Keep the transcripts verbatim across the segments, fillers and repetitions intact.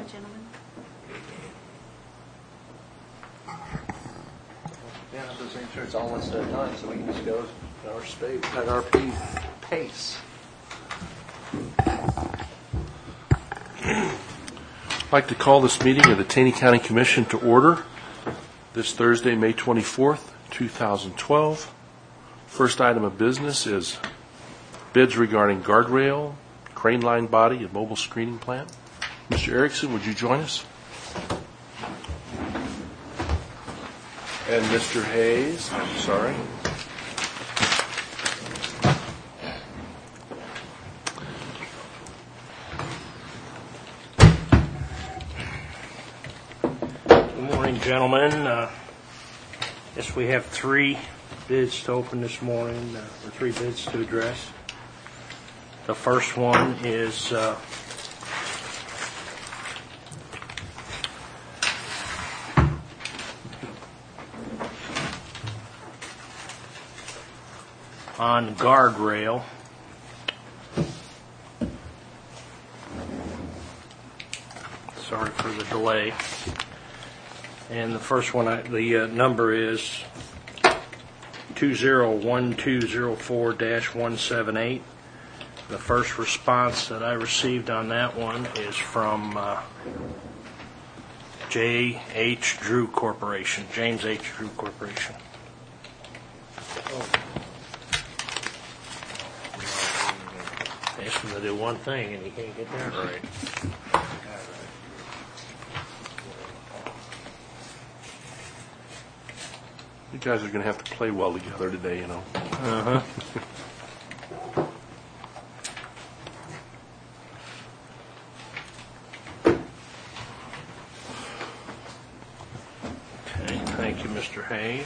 gentlemen. Yeah, I'm just making sure it's all listed at a time, so we can just go at our space, at our p- pace. I'd like to call this meeting of the Taney County Commission to order this Thursday, May twenty-fourth, two thousand twelve. First item of business is bids regarding guardrail, crane line body, and mobile screening plant. Mister Erickson, would you join us? And Mister Hayes, I'm sorry. Good morning, gentlemen. Uh, yes, we have three bids to open this morning, uh, or three bids to address. The first one is uh, on guardrail. Sorry for the delay. And the first one, I, the uh, number is two zero one two zero four dash one seven eight. The first response that I received on that one is from uh, J H. Drew Corporation, James H. Drew Corporation. Asked him to do one thing and he can't get that right. You guys are going to have to play well together today, you know. Uh-huh. Okay, thank you, Mister Hayes.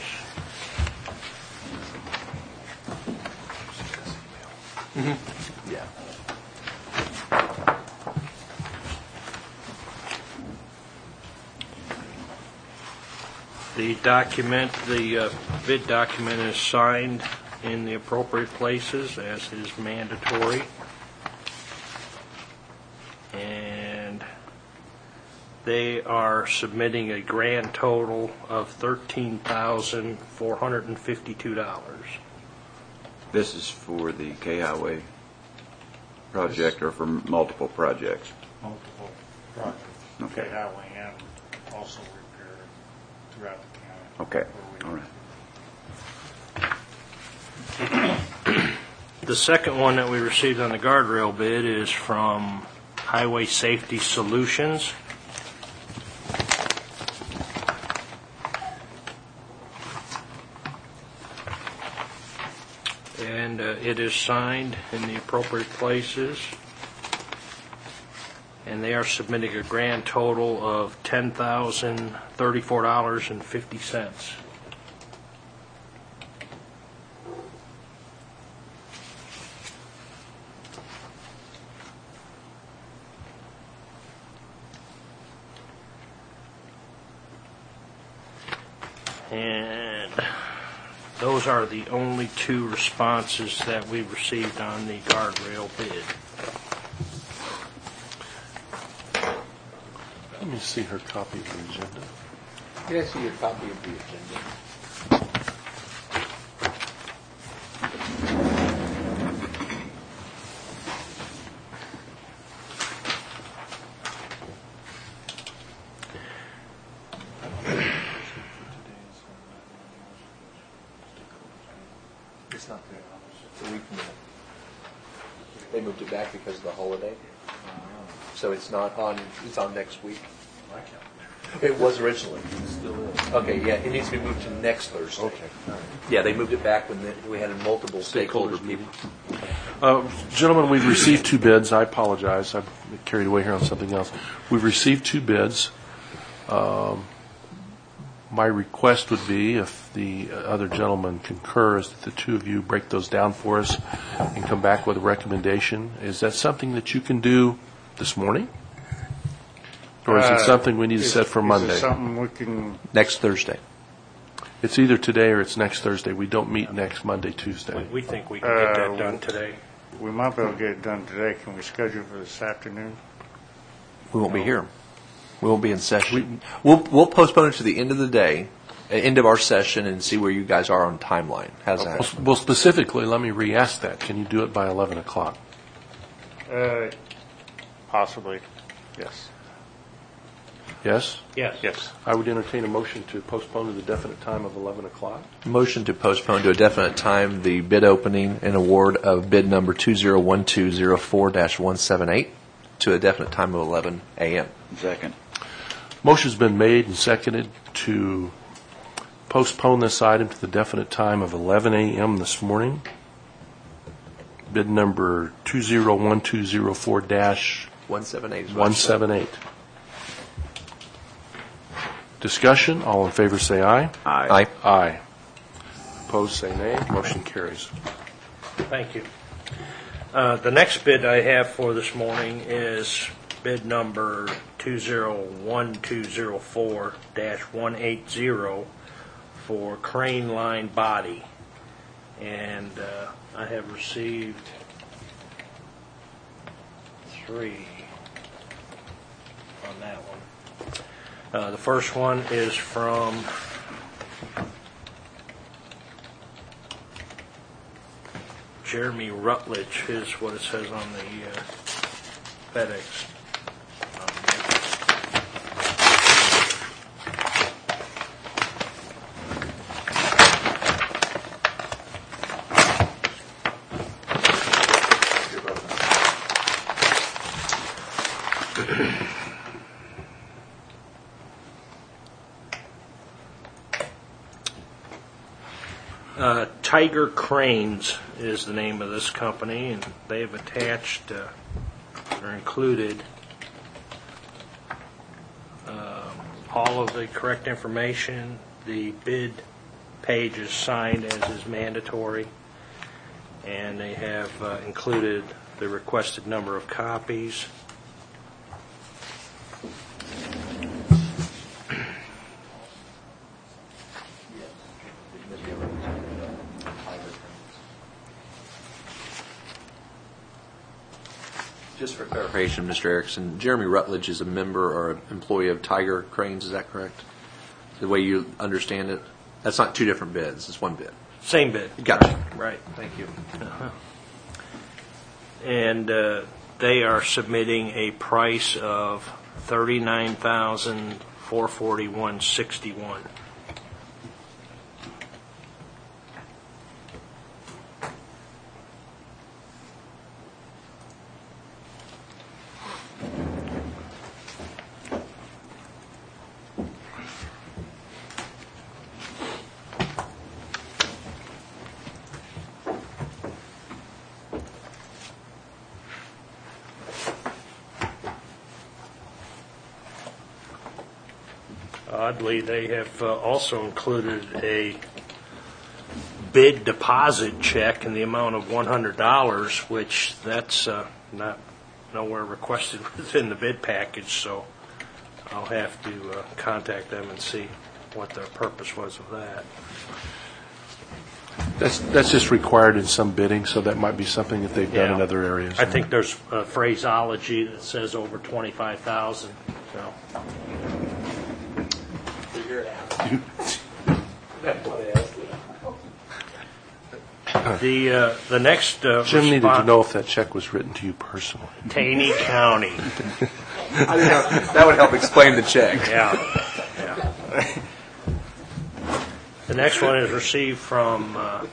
Mm-hmm. Yeah. The document, the uh, bid document is signed in the appropriate places as is mandatory. And they are submitting a grand total of thirteen thousand four hundred fifty-two dollars. This is for the K-Highway project or for multiple projects? Multiple projects. Okay. Highway and also repair throughout the county. Okay, all right. The second one that we received on the guardrail bid is from Highway Safety Solutions. And uh, it is signed in the appropriate places. And they are submitting a grand total of ten thousand thirty-four dollars and fifty cents. And those are the only two responses that we received on the guardrail bid. Let me see her copy of the agenda. Can I see your copy of the agenda? It's not there. It's a week from now. They moved it back because of the holiday. So it's not on, it's on next week. It was originally. It still is. Okay, yeah, it needs to be moved to next Thursday. Okay. All right. Yeah, they moved it back when the, we had multiple stakeholders Stakeholders meeting. Uh, gentlemen, we've received two bids. I apologize. I'm carried away here on something else. We've received two bids. Um, my request would be, if the other gentleman concurs, that the two of you break those down for us and come back with a recommendation. Is that something that you can do this morning? Or is it Uh, something we need to is- set for Is Monday? it something we can, Next Thursday. It's either today or it's next Thursday. We don't meet next Monday, Tuesday. We, we think we can get that Uh, done today. we might be able to get it done today. Can we schedule for this afternoon? We won't be here. We won't be in session. We'll we'll postpone it to the end of the day, uh, end of our session, and see where you guys are on timeline. How's that? Well, well, specifically, let me re-ask that. Can you do it by eleven o'clock? Uh, Possibly, yes. Yes? Yes. Yes. I would entertain a motion to postpone to the definite time of eleven o'clock. Motion to postpone to a definite time the bid opening and award of bid number two zero one two zero four dash one seven eight to a definite time of eleven a.m. Second. Motion's been made and seconded to postpone this item to the definite time of eleven a.m. this morning. Bid number two zero one two zero four dash one seven eight. one seven eight. Discussion, all in favor say aye. Aye. Aye. Aye. Opposed say nay. Motion carries. Thank you. Uh, The next bid I have for this morning is bid number two zero one two zero four dash one eight zero for crane line body. And uh, I have received three on that one. Uh, The first one is from Jeremy Rutledge, is what it says on the uh, FedEx. Uh, Tiger Cranes is the name of this company, and they've attached uh, or included uh, all of the correct information. The bid page is signed as is mandatory, and they have uh, included the requested number of copies. Just for clarification, Mister Erickson, Jeremy Rutledge is a member or an employee of Tiger Cranes, is that correct? The way you understand it? That's not two different bids, it's one bid. Same bid. Gotcha. Right, thank you. Uh-huh. And uh, they are submitting a price of thirty-nine thousand four hundred forty-one dollars and sixty-one cents. Oddly, they have uh, also included a bid deposit check in the amount of one hundred dollars, which that's uh, not nowhere requested within the bid package, so I'll have to uh, contact them and see what their purpose was of that. That's that's just required in some bidding, so that might be something that they've done Yeah. in other areas. I think there's a phraseology that says over twenty-five thousand, so. The uh, the next uh, Jim needed to respon- know if that check was written to you personally. Taney County. I think that, that would help explain the check. Yeah, yeah. The next one is received from uh,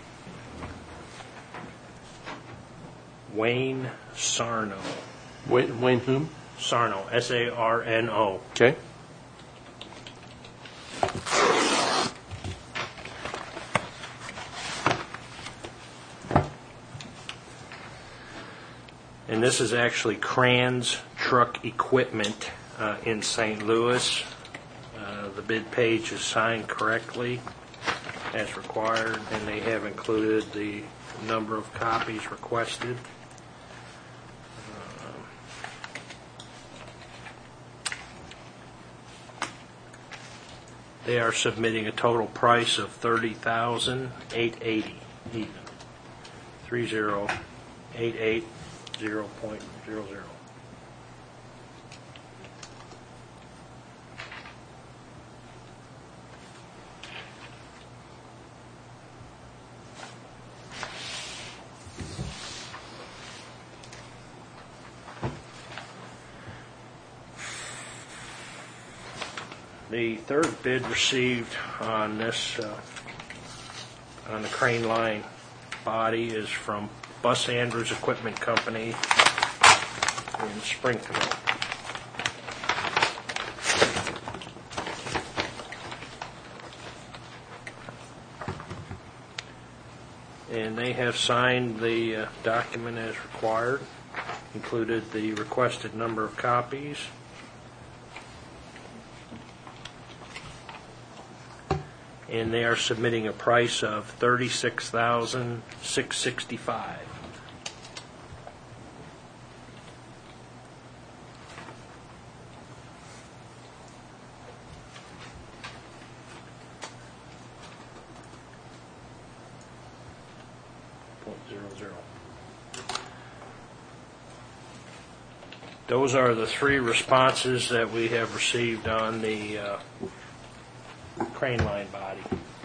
Wayne Sarno. Wayne, Wayne whom? Sarno, S A R N O. Okay. And this is actually Kranz Truck Equipment uh, in Saint Louis. Uh, the bid page is signed correctly as required, and they have included the number of copies requested. Um, They are submitting a total price of thirty thousand eight hundred eighty dollars even. Three zero eight eight zero point zero zero. The third bid received on this, uh, on the crane line body is from Bus Andrews Equipment Company in Springfield. And they have signed the uh, document as required, included the requested number of copies. And they are submitting a price of thirty-six thousand six hundred sixty-five dollars. Those are the three responses that we have received on the uh, crane line body.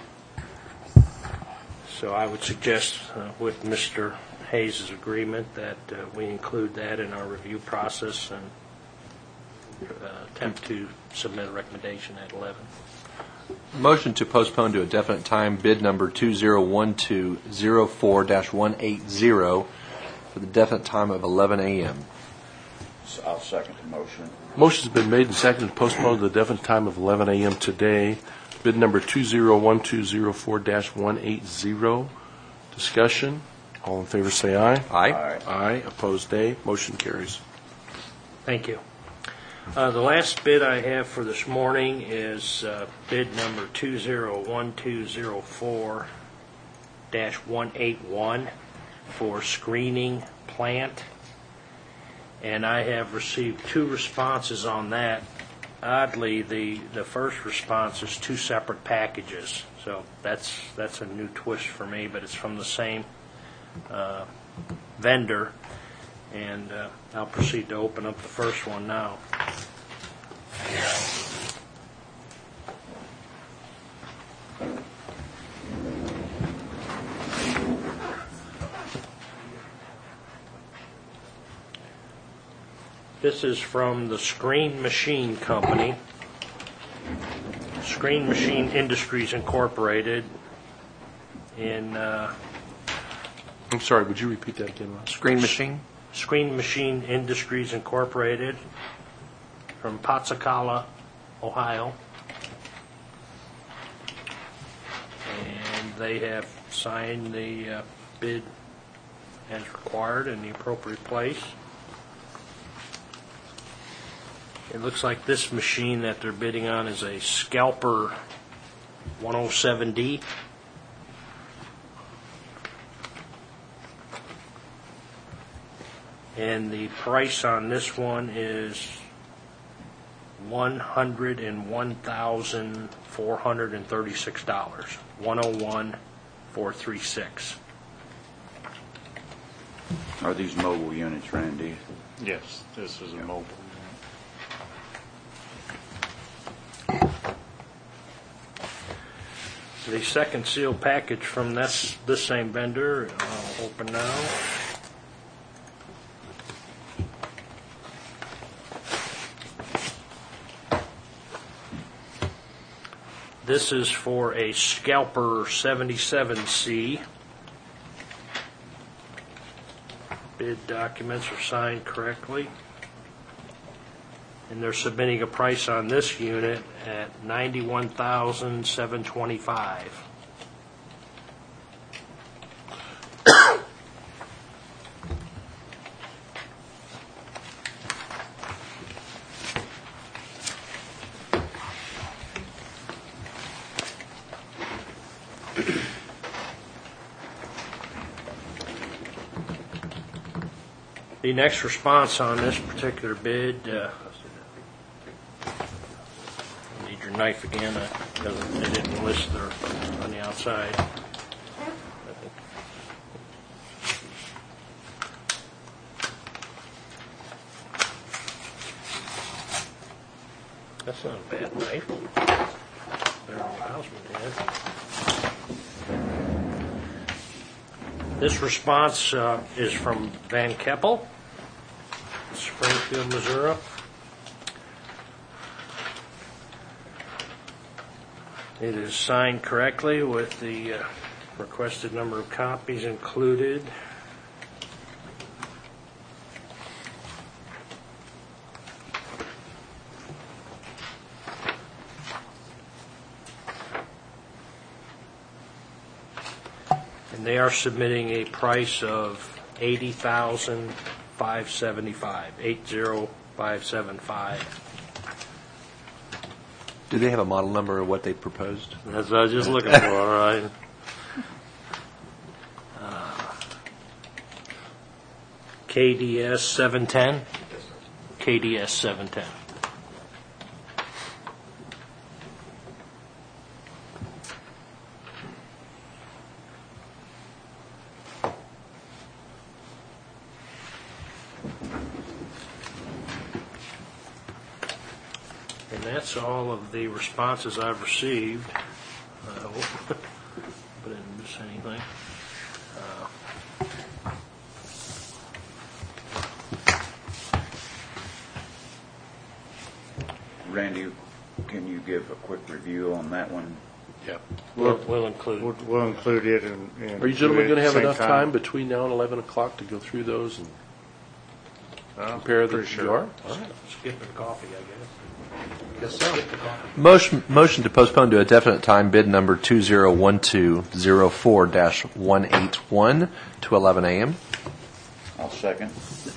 So I would suggest, uh, with Mister Hayes' agreement, that uh, we include that in our review process and uh, attempt to submit a recommendation at eleven. Motion to postpone to a definite time bid number two zero one two zero four dash one eight zero for the definite time of eleven a.m. So I'll second the motion. Motion's been made and seconded to postpone to the definite time of eleven a.m. today. Bid number two zero one two zero four dash one eight zero. Discussion. All in favor say aye. Aye. Aye. Aye. Opposed, nay. Motion carries. Thank you. Uh, the last bid I have for this morning is uh, bid number two zero one two zero four dash one eight one for screening plant. And I have received two responses on that. Oddly, the, the first response is two separate packages. So that's that's a new twist for me, but it's from the same uh, vendor. And uh, I'll proceed to open up the first one now. This is from the Screen Machine Company, Screen Machine Industries Incorporated in uh, I'm sorry, would you repeat that again, Ross? Screen machine? Screen Machine Industries Incorporated from Patsakala, Ohio. And they have signed the uh, bid as required in the appropriate place. It looks like this machine that they're bidding on is a Scalper one oh seven D. And the price on this one is one hundred one thousand four hundred thirty-six dollars. one oh one thousand four hundred thirty-six dollars. Are these mobile units, Randy? Yes, this is a mobile. The second sealed package from this, this same vendor, I'll open now. This is for a Scalper seventy-seven C. Bid documents are signed correctly. And they're submitting a price on this unit at ninety-one thousand seven hundred twenty-five dollars. The next response on this particular bid, uh, I need your knife again, uh, because they didn't list their on the outside. That's not a bad knife. Better than what Houseman had. This response uh, is from Van Keppel, Springfield, Missouri. It is signed correctly with the uh, requested number of copies included. And they are submitting a price of eighty thousand five hundred seventy-five dollars, eight zero five seven five. Do they have a model number of what they proposed? That's what I was just looking for, all right. Uh, K D S seven ten? K D S seven ten. And that's all of the responses I've received. I hope I didn't miss anything. Uh, Randy, can you give a quick review on that one? Yep. We'll, we'll include. We'll, we'll include it in. in Are you gentlemen going to have same enough time between now and eleven o'clock to go through those and Uh, compare the? pretty sure. You are? All right. Skipping coffee, I guess. Yes, sir. Skip the coffee. Motion, motion to postpone to a definite time bid number two zero one two zero four dash one eight one to eleven a.m. I'll second.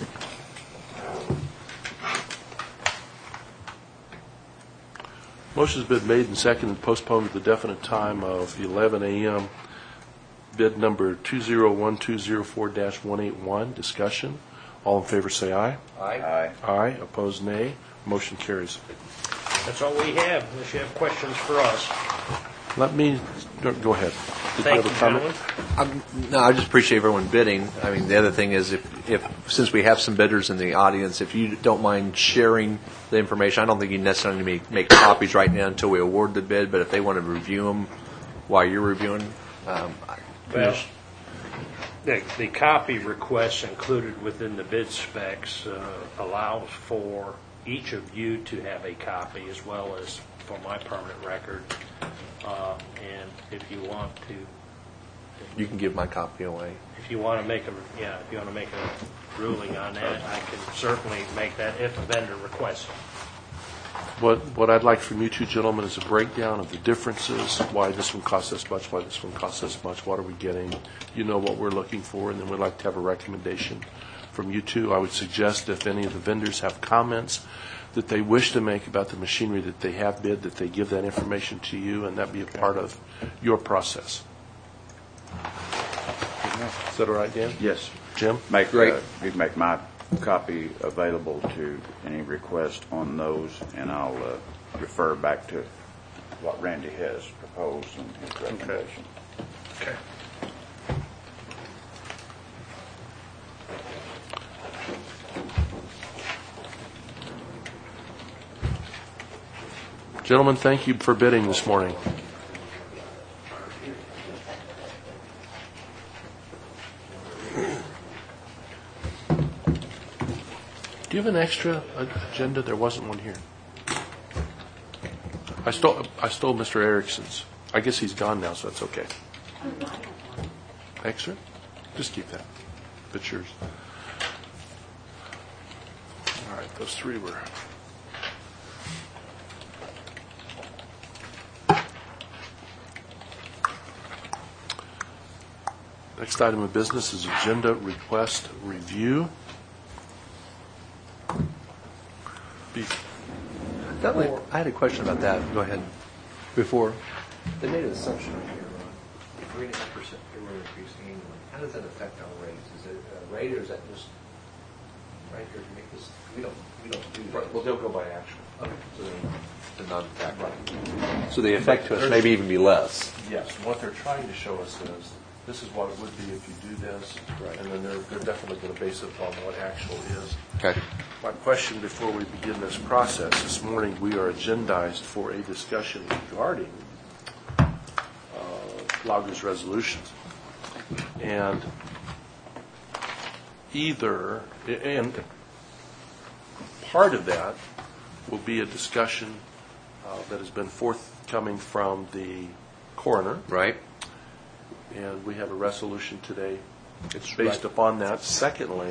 Motion's been made and seconded to postpone to the definite time of eleven a.m. Bid number two zero one two zero four dash one eight one. Discussion. All in favor say aye. Aye. Aye. Opposed, nay. Motion carries. That's all we have, unless you have questions for us. Let me, go go ahead. Did Thank have you, a comment? gentlemen. Um, No, I just appreciate everyone bidding. I mean, the other thing is, if, if since we have some bidders in the audience, if you don't mind sharing the information, I don't think you necessarily need to make copies right now until we award the bid, but if they want to review them while you're reviewing, um, I- Well, the, the copy requests included within the bid specs uh, allows for each of you to have a copy as well as for my permanent record. Uh, and if you want to, you can give my copy away. if you want to make a, yeah, if you want to make a ruling on that, I can certainly make that if a vendor requests it. What, what I'd like from you two gentlemen is a breakdown of the differences, why this one costs this much, why this one costs this much, what are we getting, you know what we're looking for, and then we'd like to have a recommendation from you two. I would suggest if any of the vendors have comments that they wish to make about the machinery that they have bid, that they give that information to you, and that be a part of your process. Is that all right, Dan? Yes. Jim? Make, Great. uh, you make my copy available to any request on those, and I'll uh, refer back to what Randy has proposed and his recommendation. Okay. Gentlemen, thank you for bidding this morning. Do you have an extra agenda? There wasn't one here. I stole I stole Mister Erickson's. I guess he's gone now, so that's okay. Extra? Just keep that. It's yours. All right, those three were. Next item of business is agenda request review. Be- That way, I had a question about that. Go ahead. Before. They made an assumption on here, uh, three and a half percent payroll increase annually. How does that affect our rates? Is it a rate or is that just, right here to make this, we don't, we don't do that. Well, they'll go by action. Okay, so then it's a non-tax rate. So the effect to us maybe even be less. Yes, what they're trying to show us is, this is what it would be if you do this, Right. and then they're, they're definitely going to base it on what actual is. Okay. My question before we begin this process, this morning we are agendized for a discussion regarding uh, Lager's resolutions. And either, and part of that will be a discussion uh, that has been forth coming from the coroner, Right? and we have a resolution today It's based right. upon that. Secondly,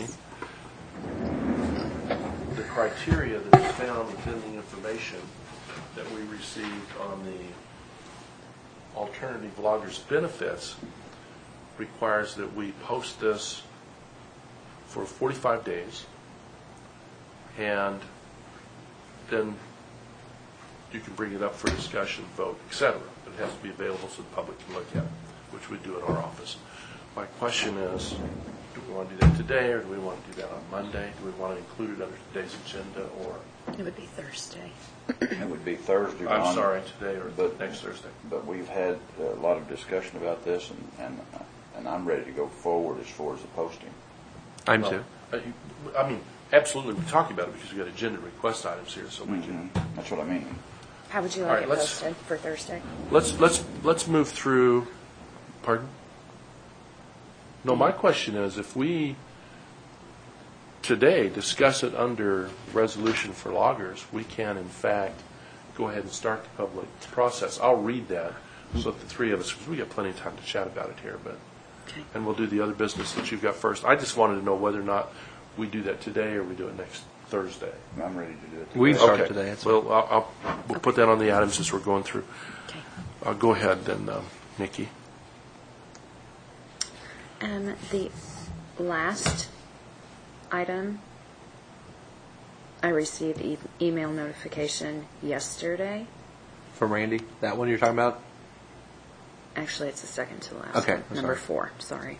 the criteria that is found within the information that we received on the alternative loggers benefits requires that we post this for forty-five days, and then you can bring it up for discussion, vote, et cetera. But it has to be available so the public can look at it, which we do at our office. My question is, do we want to do that today, or do we want to do that on Monday? Do we want to include it under today's agenda, or, It would be Thursday. It would be Thursday. I'm Ron, sorry, today or but- next Thursday? But we've had a lot of discussion about this, and, and, and I'm ready to go forward as far as the posting. I'm Well, too. uh, I mean, absolutely, we're talking about it because we've got agenda request items here, so we can, Mhm. That's what I mean. How would you All like right, it let's- posted for Thursday? let's, let's, let's move through, pardon? No, my question is, if we today discuss it under resolution for loggers, we can in fact go ahead and start the public process. I'll read that so that the three of us, because we got plenty of time to chat about it here, but, Okay. and we'll do the other business that you've got first. I just wanted to know whether or not we do that today or we do it next Thursday. I'm ready to do it. We today. can start Okay. today. That's Well, I'll, I'll, we'll put that on the items as we're going through. Okay. Uh, go ahead then, um, Nikki. Um, the last item, I received e- email notification yesterday. From Randy, that one you're talking about? Actually, it's the second to last. Okay, one. I'm Number sorry. four, sorry.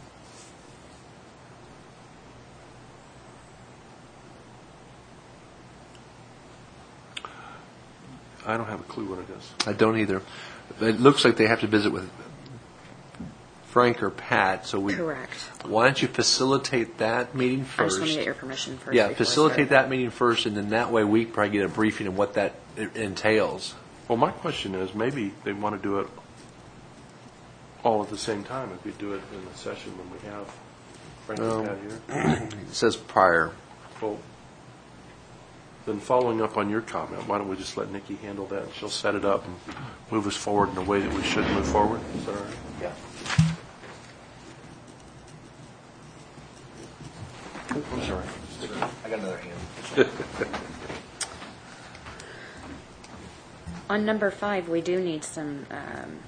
I don't have a clue what it is. I don't either. It looks like they have to visit with Frank or Pat, so we. Correct. Why don't you facilitate that meeting I first? just want to get your permission first. Yeah, before I facilitate start. that meeting first, and then that way we can probably get a briefing on what that i- entails. Well, my question is, maybe they want to do it all at the same time, if we do it in the session when we have Frank No. and Pat here. It says prior. Well, then following up on your comment, why don't we just let Nikki handle that? She'll set it up and move us forward in a way that we should move forward. Is that all right? Yeah. I'm sorry. I got another hand. On number five, we do need some um,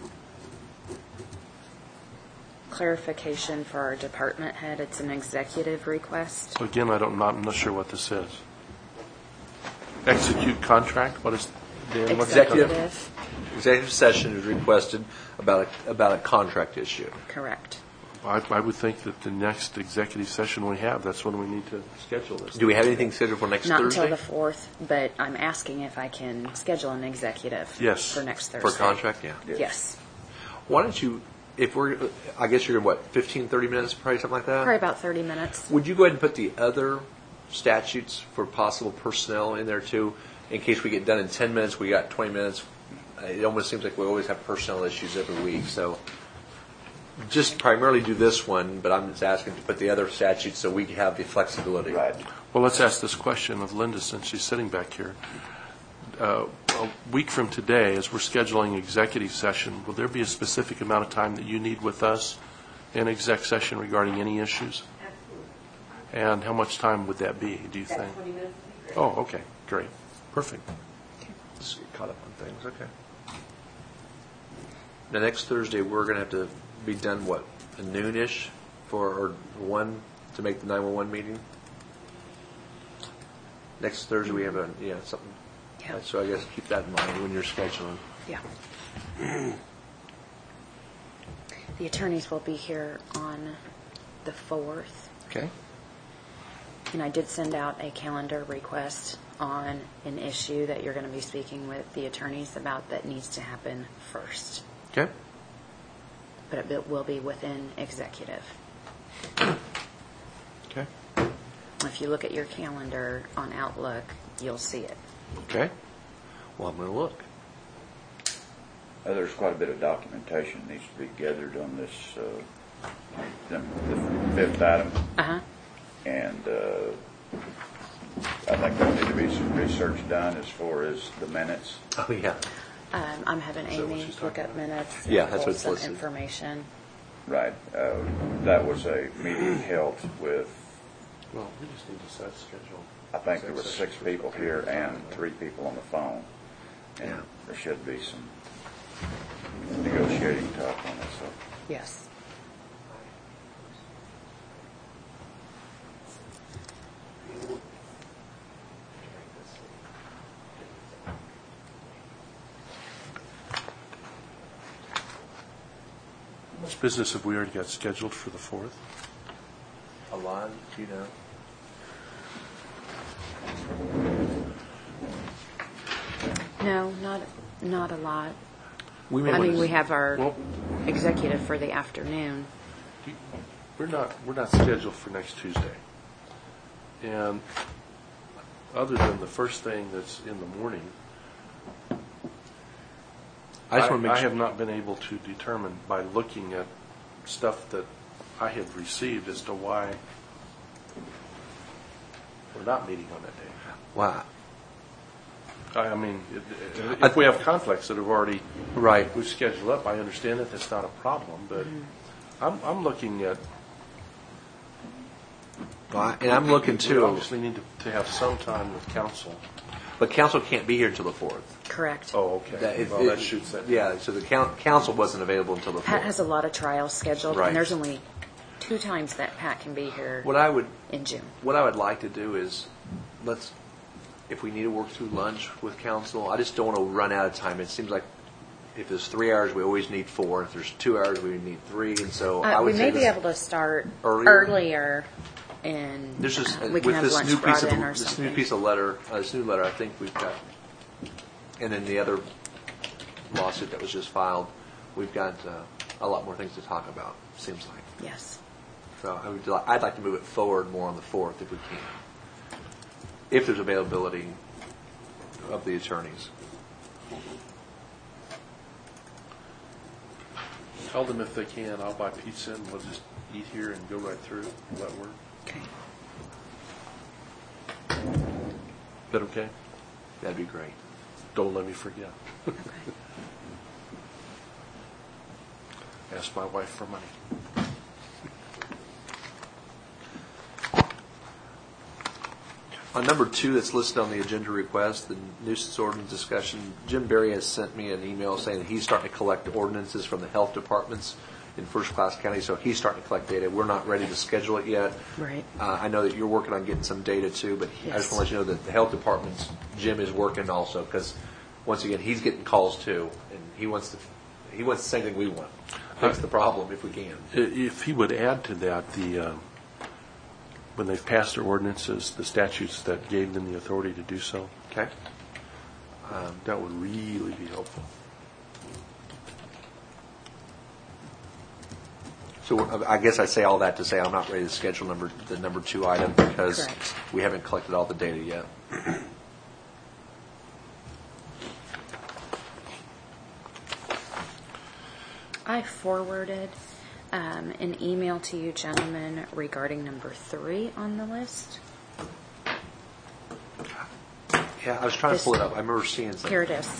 clarification for our department head. It's an executive request. So again, I don't, not, I'm not sure what this is. Execute contract, what is, Dan, what's that? Executive. Executive, Executive session is requested about a, about a contract issue. correct. I, I would think that the next executive session we have, that's when we need to schedule this. Do we have anything scheduled for next Not Thursday? until the fourth, but I'm asking if I can schedule an executive Yes. for next Thursday. For contract, yeah. Yes. Why don't you, if we're, I guess you're, what, fifteen, thirty minutes, probably something like that? Probably about thirty minutes. Would you go ahead and put the other statutes for possible personnel in there too? In case we get done in ten minutes, we got twenty minutes. It almost seems like we always have personnel issues every week, so just primarily do this one, but I'm just asking to put the other statutes so we have the flexibility. Right. Well, let's ask this question of Linda, since she's sitting back here. Uh, a week from today, as we're scheduling executive session, will there be a specific amount of time that you need with us in exec session regarding any issues? Absolutely. And how much time would that be, do you think? twenty minutes. Oh, okay, great. Perfect. Let's get caught up on things, okay. The next Thursday, we're going to have to be done, what, a noonish for, or one, to make the nine one one meeting? Next Thursday, we have a, yeah, something. Yeah. So I guess keep that in mind when you're scheduling. Yeah. The attorneys will be here on the fourth, Okay. and I did send out a calendar request on an issue that you're going to be speaking with the attorneys about that needs to happen first, Okay. but it will be within executive. Okay. If you look at your calendar on Outlook, you'll see it. Okay. Well, I'm going to look. Uh, there's quite a bit of documentation needs to be gathered on this, uh, the the fifth item, Uh-huh. and uh, I think there'll need to be some research done as far as the minutes. Oh, yeah. Um, I'm having Is that what Amy she's look talking up about? minutes. Yeah, and that's pull what's some listed. information. Right. Uh, That was a meeting held with, Well, we just need to set schedule. I think there were six people here and three people on the phone. And Yeah. there should be some negotiating talk on this, so. Yes. How much business have we already got scheduled for the fourth? A lot, you know. No, not, not a lot. We may I wanna mean, we s- have our Well- executive for the afternoon. We're not, we're not scheduled for next Tuesday. And other than the first thing that's in the morning, I just want to make I sure. have not been able to determine by looking at stuff that I have received as to why we're not meeting on that day. Wow. I I mean, if- if we have conflicts that have already, Right. we've scheduled up, I understand that that's not a problem, but I'm, I'm looking at, Well, I- and I'm looking we too, obviously need to, to have some time with council. but council can't be here until the fourth. Correct. Oh, That- okay. it- Well, that it- shoots that. Yeah, so the coun- council wasn't available until the Pat has fourth. a lot of trials scheduled, Right. and there's only two times that Pat can be here What I would, in June. what I would like to do is, let's, if we need to work through lunch with council, I just don't want to run out of time. It seems like if there's three hours, we always need four. If there's two hours, we need three, and so I Uh, would we say may be this- able to start Earlier? earlier, and There's just, uh, uh, we can with have this lunch new piece brought of, in or this new something. piece of letter, uh, this new letter, I think we've got, and then the other lawsuit that was just filed, we've got uh, a lot more things to talk about, seems like. Yes. So I would, li- I'd like to move it forward more on the fourth if we can, if there's availability of the attorneys. Tell them if they can, I'll buy pizza and we'll just eat here and go right through. Will that work? Okay. Is that okay? That'd be great. Don't let me forget. Okay. Ask my wife for money. On number two that's listed on the agenda request, the nuisance ordinance discussion, Jim Berry has sent me an email saying that he's starting to collect ordinances from the health departments in first-class county, so he's starting to collect data. We're not ready to schedule it yet. Right. Uh, I know that you're working on getting some data too, but I just Yes. want to let you know that the health department's, Jim is working also, because once again, he's getting calls too, and he wants to, he wants the same thing we want. Fix the problem if we can. I- If he would add to that, the, uh, when they've passed their ordinances, the statutes that gave them the authority to do so, Okay? um, that would really be helpful. So uh, I guess I say all that to say I'm not ready to schedule number, the number two item because Correct. we haven't collected all the data yet. I forwarded um, an email to you gentlemen regarding number three on the list. Yeah, I was trying to This- pull it up. I remember seeing something. Here it is.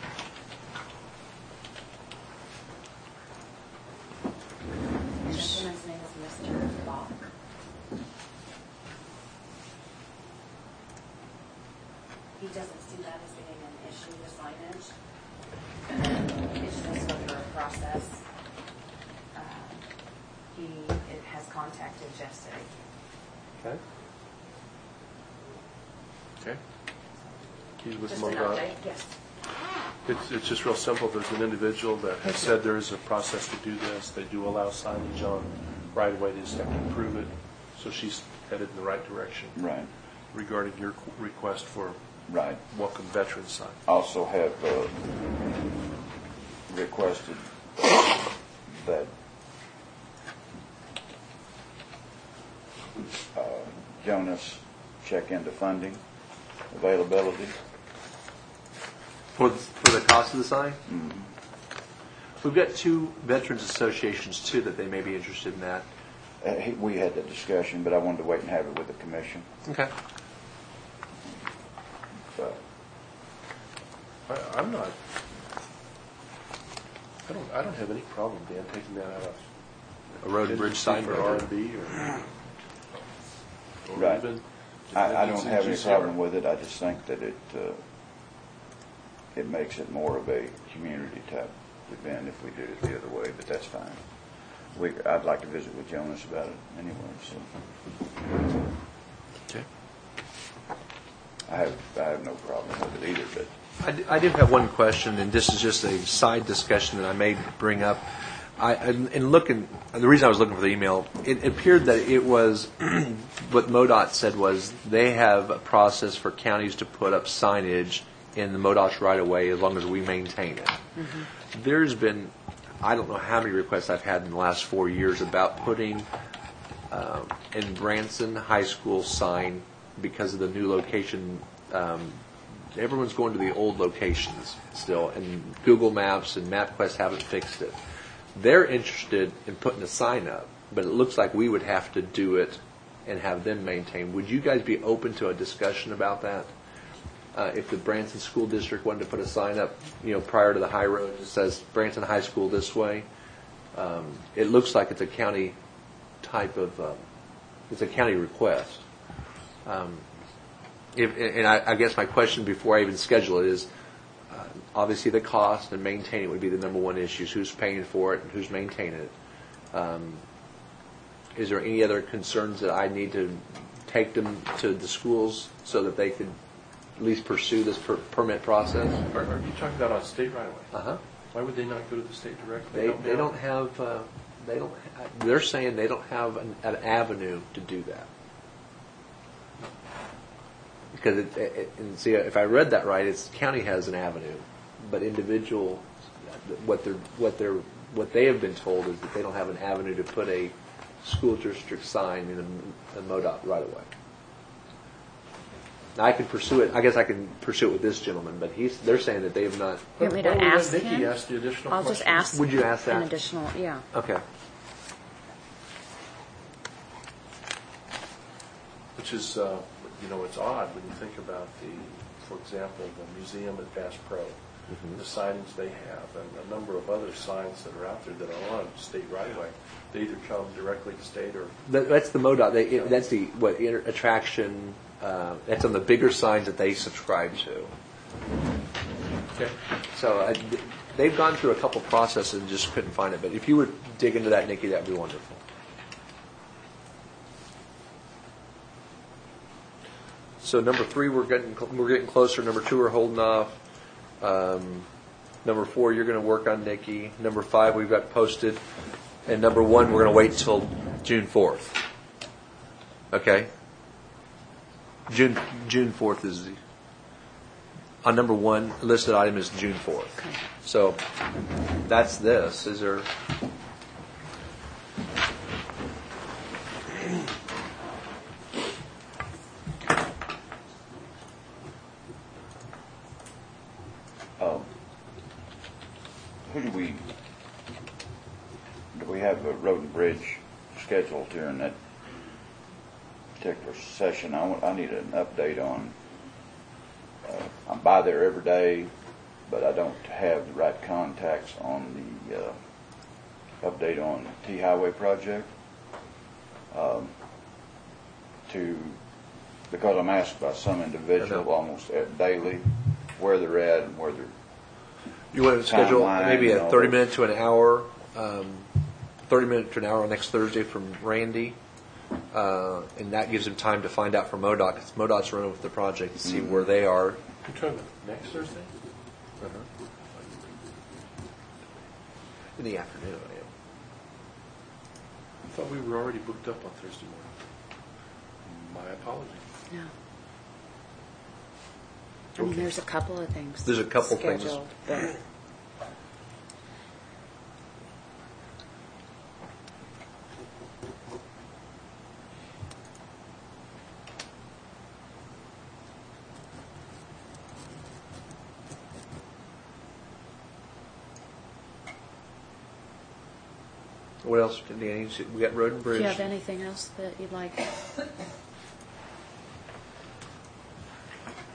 The gentleman's name is Mister Bach. He doesn't see that as being an issue, the signage. It's just go through a process. Um, He it has contacted Jeff City. Okay. Okay? He's with Just an MoDOT. update, yes. It's, it's just real simple. There's an individual that has said there is a process to do this. They do allow signage on right away. They just have to approve it. So she's headed in the right direction Right, regarding your qu- request for right. welcome veteran sign. Also have uh, requested that uh, Jonas check into funding availability. For, for the cost of the sign? We've got two veterans associations too that they may be interested in that. Uh, he- We had that discussion, but I wanted to wait and have it with the commission. Okay. So, I, I'm not I don't, I don't have any problem, Dan, taking that out of. A road and bridge sign for budget. R and B or. or Right. even I, I don't have any G C R. problem with it, I just think that it, uh, it makes it more of a community type event if we did it the other way, but that's fine. We, I'd like to visit with Jonas about it anyway, so Okay. I have, I have no problem with it either, but I do, I do have one question, and this is just a side discussion that I may bring up. I, in in looking, the reason I was looking for the email, it appeared that it was, what MoDOT said was they have a process for counties to put up signage in the MoDOT's right-of-way as long as we maintain it. Mm-hmm. There's been, I don't know how many requests I've had in the last four years about putting um, in Branson High School sign because of the new location. Um, everyone's going to the old locations still, and Google Maps and MapQuest haven't fixed it. They're interested in putting a sign up, but it looks like we would have to do it and have them maintain. Would you guys be open to a discussion about that? Uh, if the Branson School District wanted to put a sign up, you know, prior to the high road that says Branson High School this way, um, it looks like it's a county type of, um, it's a county request. Um, if, and I, I guess my question before I even schedule it is, uh, obviously the cost and maintaining it would be the number one issues. Who's paying for it and who's maintaining it? Um, is there any other concerns that I need to take them to the schools so that they could at least pursue this per- permit process? Are, are you talking about on state right away? Uh-huh. Why would they not go to the state directly? They, they don't have, uh, they don't, ha- they're saying they don't have an, an avenue to do that. Because it, it, and see, if I read that right, it's county has an avenue, but individual, what they're, what they're, what they have been told is that they don't have an avenue to put a school district sign in a, a MoDOT right away. Now I could pursue it. I guess I can pursue it with this gentleman, but he's. They're saying that they have not. You want me to Why don't we let ask Nikki him? ask the additional I'll just questions? ask. Would you ask An that? additional, yeah. Okay. Which is, uh, you know, it's odd when you think about the, for example, the museum at Bass Pro, Mm-hmm. the signage they have, and a number of other signs that are out there that are on state right away. They either come directly to state or. That, that's the MoDOT. They, it, that's the what inter, attraction. Uh, that's on the bigger signs that they subscribe to. Okay. So I, they've gone through a couple processes and just couldn't find it. But if you would dig into that, Nikki, that'd be wonderful. So number three, we're getting cl- we're getting closer. Number two, we're holding off. Um, number four, you're going to work on Nikki. Number five, we've got posted. And number one, we're going to wait till June fourth. Okay? June June fourth is the, on number one, listed item is June fourth. Okay. So that's this. Is there... Um, who do we, do we have a road and bridge scheduled during that particular session? I want, I need an update on, uh, I'm by there every day, but I don't have the right contacts on the, uh, update on the T-Highway project. Um, to, because I'm asked by some individual I know. almost at daily where they're at and where they're. You want to schedule Timeline maybe and a all thirty those. minute to an hour, um, thirty minute to an hour next Thursday from Randy, uh, and that gives him time to find out from MoDOT, because MoDOT's running with the project to see where they are. You're talking about next Thursday? In the afternoon, I am. I thought we were already booked up on Thursday morning. My apologies. No. I mean, there's a couple of things. There's a couple things. scheduled, but What else, Danny? We got Road and do Bridge. you have anything else that you'd like?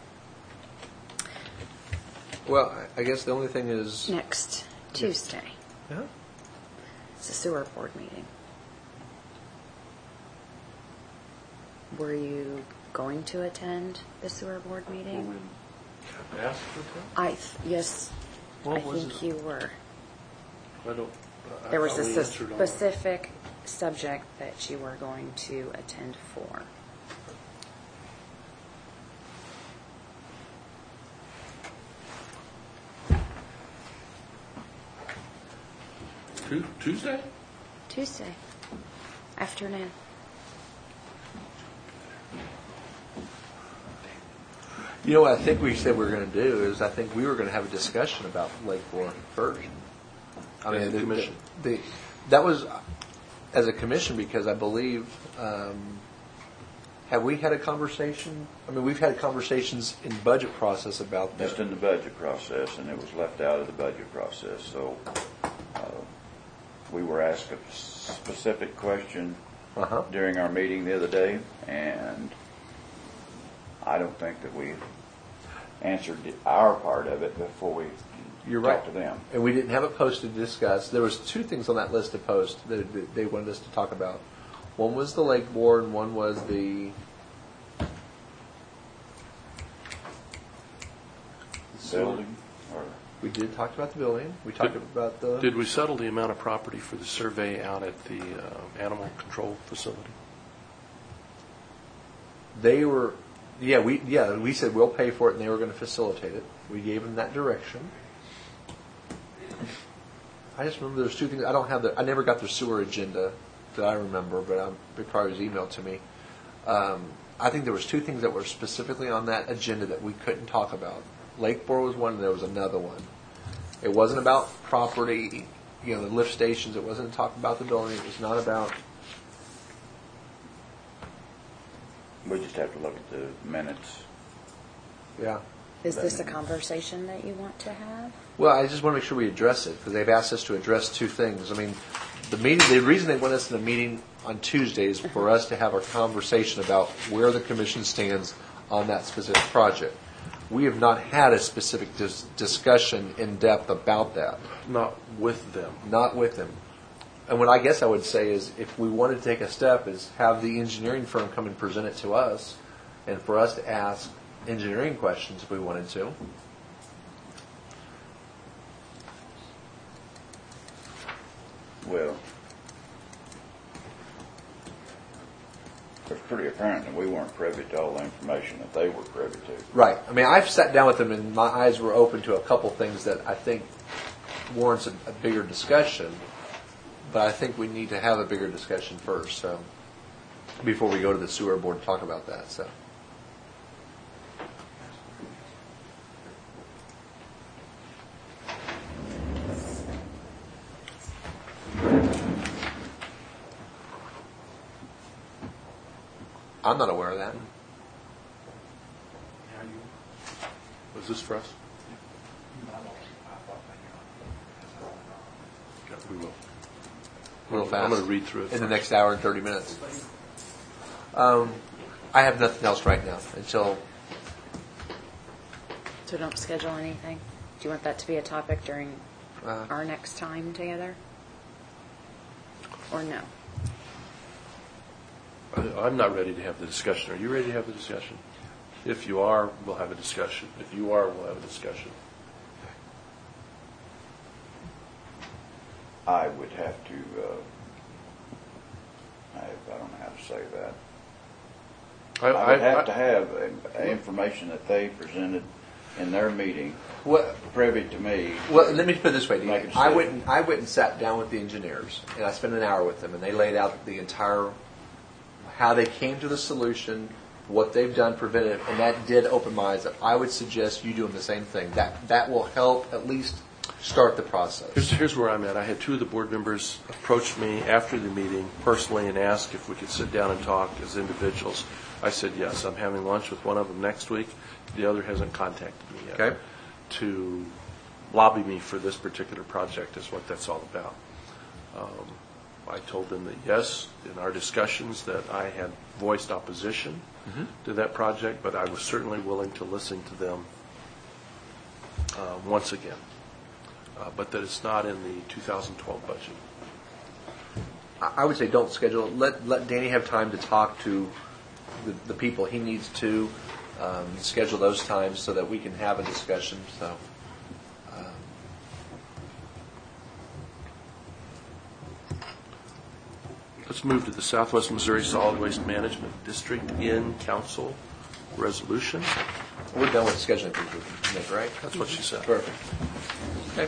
Well, I I guess the only thing is, Next Tuesday. Yeah. It's a sewer board meeting. Were you going to attend the sewer board meeting? Ask for that? I, th- yes, What I was think it? you were. I don't. I There was thought a we sus- answered all that. specific subject that you were going to attend for. Tu- Tuesday? Tuesday afternoon. You know what I think we said we were going to do is I think we were going to have a discussion about Lake Bourne first. I As a the- commission. The, the, that was as a commission because I believe, um, have we had a conversation? I mean, we've had conversations in budget process about that. Just in the budget process, and it was left out of the budget process. So uh, we were asked a specific question Uh-huh. during our meeting the other day, and I don't think that we answered our part of it before we You're talked right. to them. And we didn't have it posted to discuss. There was two things on that list to post that that they wanted us to talk about. One was the lake board, and one was the Building, or we did talk about the building. We talked Did- about the Did we settle the amount of property for the survey out at the uh, animal control facility? They were, yeah, we yeah we said we'll pay for it, and they were going to facilitate it. We gave them that direction. I just remember there's two things. I don't have the. I never got the sewer agenda that I remember, but um, it probably was emailed to me. Um, I think there was two things that were specifically on that agenda that we couldn't talk about. Lake Bore was one, and there was another one. It wasn't about property, you know, the lift stations. It wasn't talking about the building. It was not about. we just have to look at the minutes. Yeah. Is this a conversation that you want to have? Well, I just want to make sure we address it because they've asked us to address two things. I mean, the meeting. The reason they want us in the meeting on Tuesday is for us to have our conversation about where the commission stands on that specific project. We have not had a specific dis- discussion in depth about that, Not with them. not with them. And what I guess I would say is, if we wanted to take a step, is have the engineering firm come and present it to us, and for us to ask engineering questions if we wanted to. Well, it's pretty apparent that we weren't privy to all the information that they were privy to. Right. I mean, I've sat down with them, and my eyes were open to a couple things that I think warrants a, a bigger discussion. But I think we need to have a bigger discussion first, so before we go to the sewer board and talk about that. So. I'm not aware of that. Was this for us? Yeah, we will. Real fast. I'm going to read through it in the first. next hour and thirty minutes. Um, I have nothing else right now until. So don't schedule anything? Do you want that to be a topic during Uh, our next time together? Or no? I- I'm not ready to have the discussion. Are you ready to have the discussion? If you are, we'll have a discussion. If you are, we'll have a discussion. I would have to, uh, I, I don't know how to say that. I, I would have I- to have uh, information that they presented in their meeting what? privy to me. Well, let me put it this way. Make a I decision. went. And, I went and sat down with the engineers, and I spent an hour with them, and they laid out the entire how they came to the solution, what they've done preventative, and that did open my eyes up. I would suggest you doing the same thing. That that will help at least start the process. Here's, here's where I'm at. I had two of the board members approach me after the meeting personally and ask if we could sit down and talk as individuals. I said yes. I'm having lunch with one of them next week. The other hasn't contacted me yet. Okay. To lobby me for this particular project is what that's all about. Um, I told them that yes, in our discussions that I had voiced opposition Mm-hmm. to that project, but I was certainly willing to listen to them uh, once again. uh, but that it's not in the two thousand twelve budget. I I would say don't schedule it. Let, let Danny have time to talk to the, the people he needs to, um, schedule those times so that we can have a discussion, so. um, Let's move to the Southwest Missouri Solid Waste Management District in Council resolution. We're done with scheduling people, Nick, right? That's what she said. Perfect. Okay.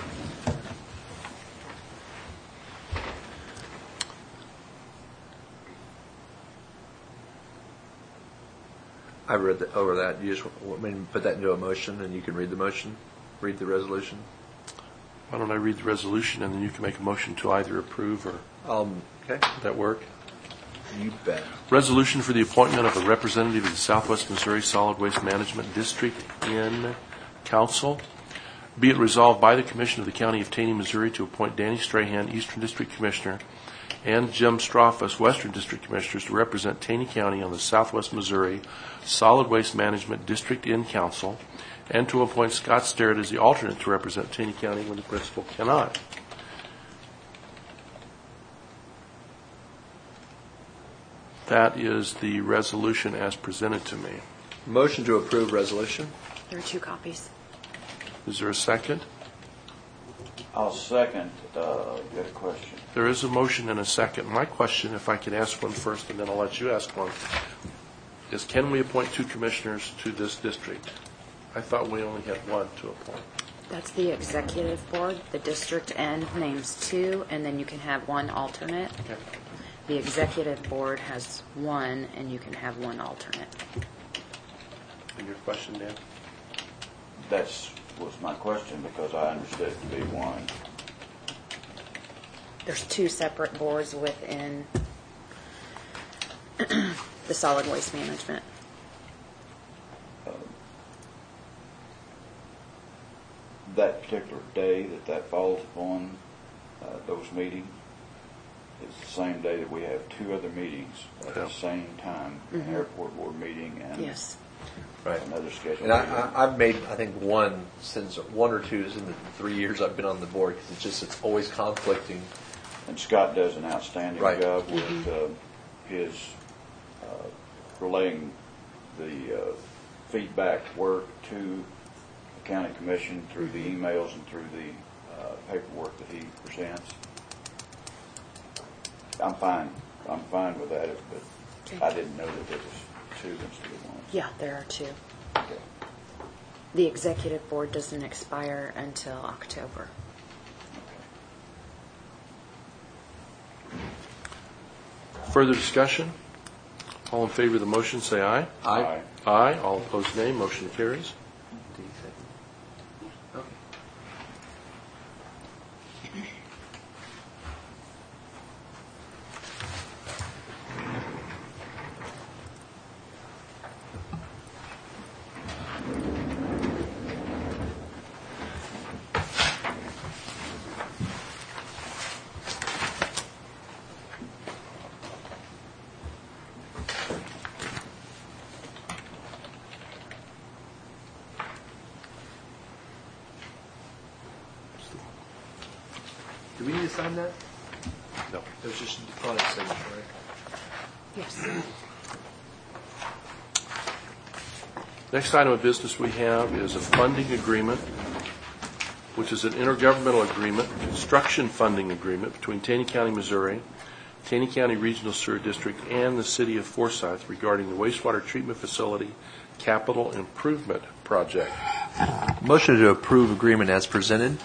I read the, over that. You just want me to put that into a motion, and you can read the motion, read the resolution. Why don't I read the resolution, and then you can make a motion to either approve or, Um, okay. would that work? You bet. Resolution for the appointment of a representative of the Southwest Missouri Solid Waste Management District in Council. Be it resolved by the Commission of the County of Taney, Missouri, to appoint Danny Strahan, Eastern District Commissioner, and Jim Stroffus, Western District Commissioners, to represent Taney County on the Southwest Missouri Solid Waste Management District in Council, and to appoint Scott Sterrett as the alternate to represent Taney County when the principal cannot. That is the resolution as presented to me. Motion to approve resolution. There are two copies. Is there a second? I'll second, uh, you had a question. There is a motion and a second. My question, if I could ask one first and then I'll let you ask one, is can we appoint two commissioners to this district? I thought we only had one to appoint. That's the executive board. The district N names two, and then you can have one alternate. Okay. The executive board has one, and you can have one alternate. And your question, Dan? That's was my question because I understood it to be one. There's two separate boards within the solid waste management. That particular day that that falls upon, uh, those meetings, is the same day that we have two other meetings at Yeah. the same time, an airport board meeting and Yes. Right. another scheduled And I, meeting. I, I've made, I think, one since one or two in the three years I've been on the board because it's just it's always conflicting. And Scott does an outstanding Right. job with uh, his uh, relaying the uh, feedback work to the county commission through the emails and through the uh, paperwork that he presents. I'm fine. I'm fine with that, but I didn't know that there was two instead of one. Yeah, there are two. Okay. The executive board doesn't expire until October. Further discussion? All in favor of the motion, say aye. Aye. Aye. All opposed, nay. Motion carries. Do we need to sign that? No. It was just on its signature, right? Yes. Next item of business we have is a funding agreement, which is an intergovernmental agreement, construction funding agreement between Taney County, Missouri, Taney County Regional Sewer District, and the City of Forsyth regarding the wastewater treatment facility capital improvement project. Motion to approve agreement as presented.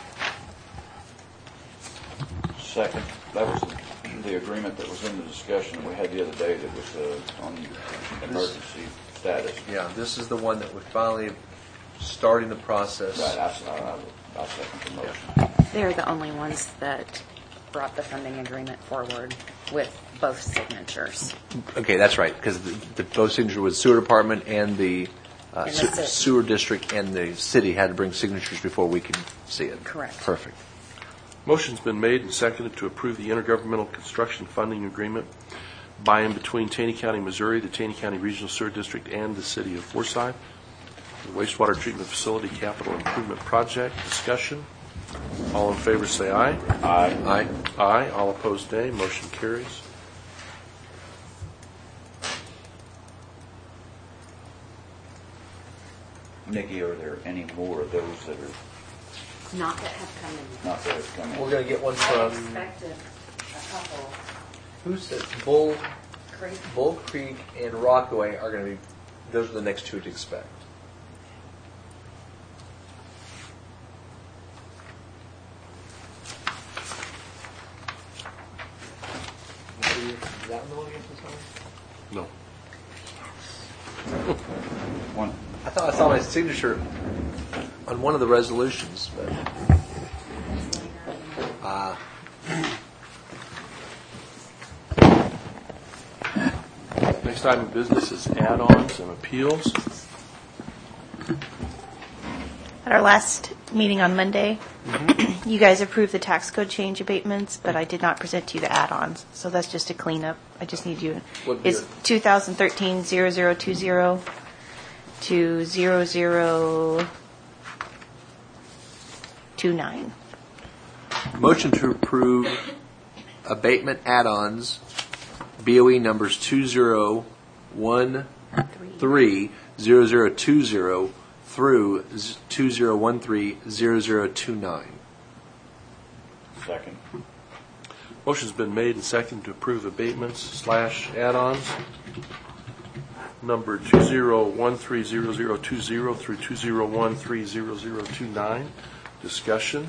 Second, that was the agreement that was in the discussion that we had the other day that was uh, on emergency status. Yeah, this is the one that we're finally starting the process. Right, I, I, I second the motion. They're the only ones that brought the funding agreement forward with both signatures. Okay, that's right, because the, the both signature was sewer department and the uh, And se- that's it. sewer district and the city had to bring signatures before we could see it. Correct. Perfect. Motion's been made and seconded to approve the intergovernmental construction funding agreement by and between Taney County, Missouri, the Taney County Regional Sewer District, and the City of Forsyth. The wastewater treatment facility capital improvement project. Discussion. All in favor say aye. Aye. Aye. Aye. All opposed, nay. Motion carries. Nikki, are there any more of those that are Not that have come in. not that have come in? We're going to get one I from, expected a couple. who said, Bull, Great. Bull Creek and Rockaway are going to be, those are the next two to expect. Is that the one you have to sign? No. One. I thought I saw my signature on one of the resolutions, but. Uh, Next item of business is add-ons and appeals. At our last meeting on Monday, you guys approved the tax code change abatements, but I did not present to you the add-ons, so that's just a cleanup. I just need you. What It's year? two thousand thirteen zero zero two zero to zero zero two nine. Motion to approve abatement add-ons, B O E numbers two zero one three zero zero two zero through two zero one three zero zero two nine. Second. Motion's been made and seconded to approve abatements slash add-ons number two zero one three zero zero two zero through two zero one three zero zero two nine. Discussion.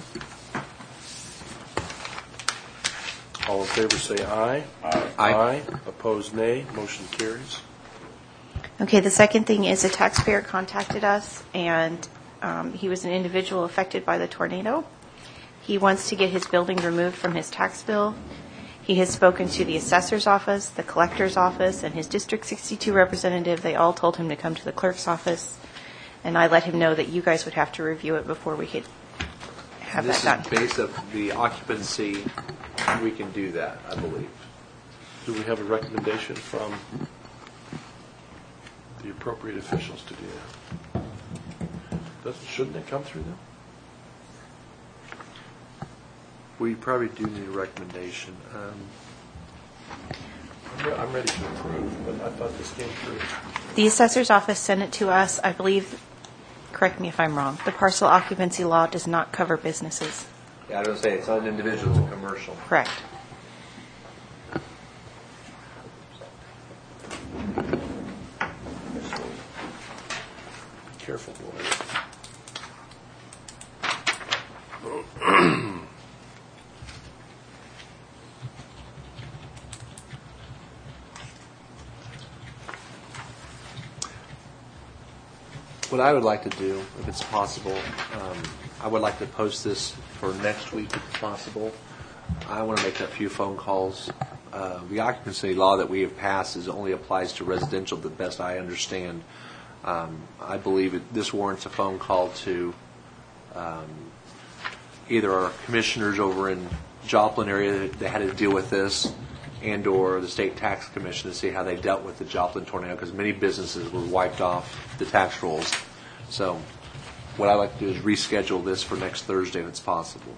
All in favor say aye. Aye. Aye. Opposed, nay. Motion carries. Okay, the second thing is a taxpayer contacted us, and um, he was an individual affected by the tornado. He wants to get his building removed from his tax bill. He has spoken to the assessor's office, the collector's office, and his District sixty-two representative. They all told him to come to the clerk's office, and I let him know that you guys would have to review it before we could have This that is done. based of the occupancy. We can do that, I believe. Do we have a recommendation from the appropriate officials to do that? Doesn't, shouldn't it come through them? We probably do need a recommendation. Um, I'm re- I'm ready to approve, but I thought this came through. The assessor's office sent it to us. I believe, correct me if I'm wrong, the parcel occupancy law does not cover businesses. Yeah, I don't say it's not an individual, it's a commercial. Correct. Be careful, boy. What I would like to do, if it's possible, um, I would like to post this for next week if possible. I want to make a few phone calls. Uh, the occupancy law that we have passed is only applies to residential, the best I understand. Um, I believe it, this warrants a phone call to um, either our commissioners over in Joplin area that that had to deal with this, and or the state tax commission to see how they dealt with the Joplin tornado, because many businesses were wiped off the tax rolls. So what I'd like to do is reschedule this for next Thursday if it's possible,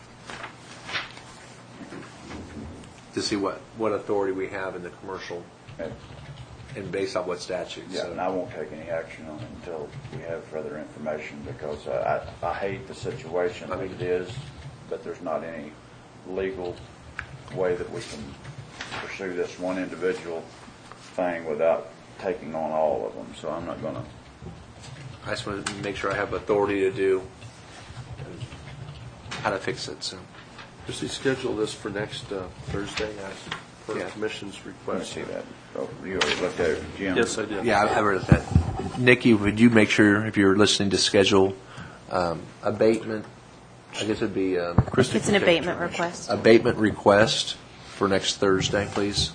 to see what, what authority we have in the commercial Okay. and based on what statutes. Yeah, and I won't take any action on it until we have further information, because I, I I hate the situation that it is, but there's not any legal way that we can pursue this one individual thing without taking on all of them, so I'm not going to. I just want to make sure I have authority to do and how to fix it. So Just schedule this for next uh, Thursday as per Yeah. commission's Let me request. see that. Oh, you already looked at it, Jim? Yes, I did. yeah, I, I read that. Nikki, would you make sure if you're listening to schedule um, abatement? I guess it'd be um, Christie It's an can take abatement turn. request. abatement request for next Thursday, please.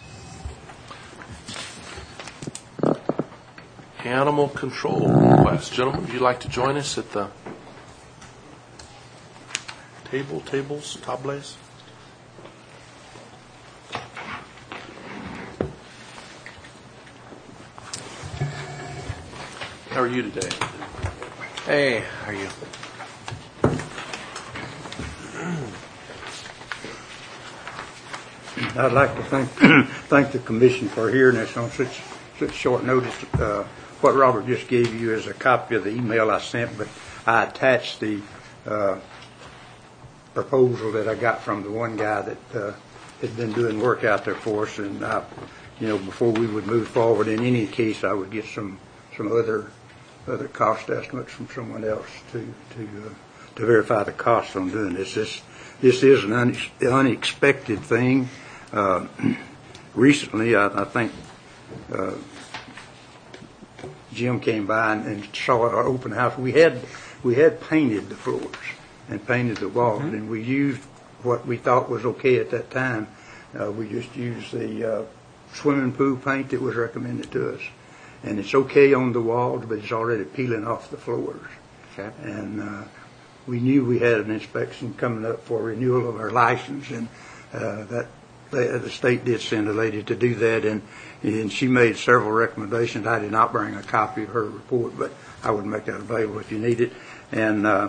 Animal control request. Gentlemen, would you like to join us at the table, tables, tables? How are you today? Hey, how are you? I'd like to thank thank the commission for hearing this on such such short notice. Uh, what Robert just gave you is a copy of the email I sent, but I attached the uh, proposal that I got from the one guy that uh, had been doing work out there for us, and I, you know, before we would move forward in any case, I would get some some other other cost estimates from someone else to to uh, to verify the costs on doing this. This this is an unex- unexpected thing. Uh, recently, I, I think uh, Jim came by and, and saw our open house. We had we had painted the floors and painted the walls, mm-hmm. and we used what we thought was okay at that time. Uh, we just used the uh, swimming pool paint that was recommended to us, and it's okay on the walls, but it's already peeling off the floors. Okay. And uh, we knew we had an inspection coming up for renewal of our license, and uh, that. The state did send a lady to do that, and, and she made several recommendations. I did not bring a copy of her report, but I would make that available if you need it. And uh,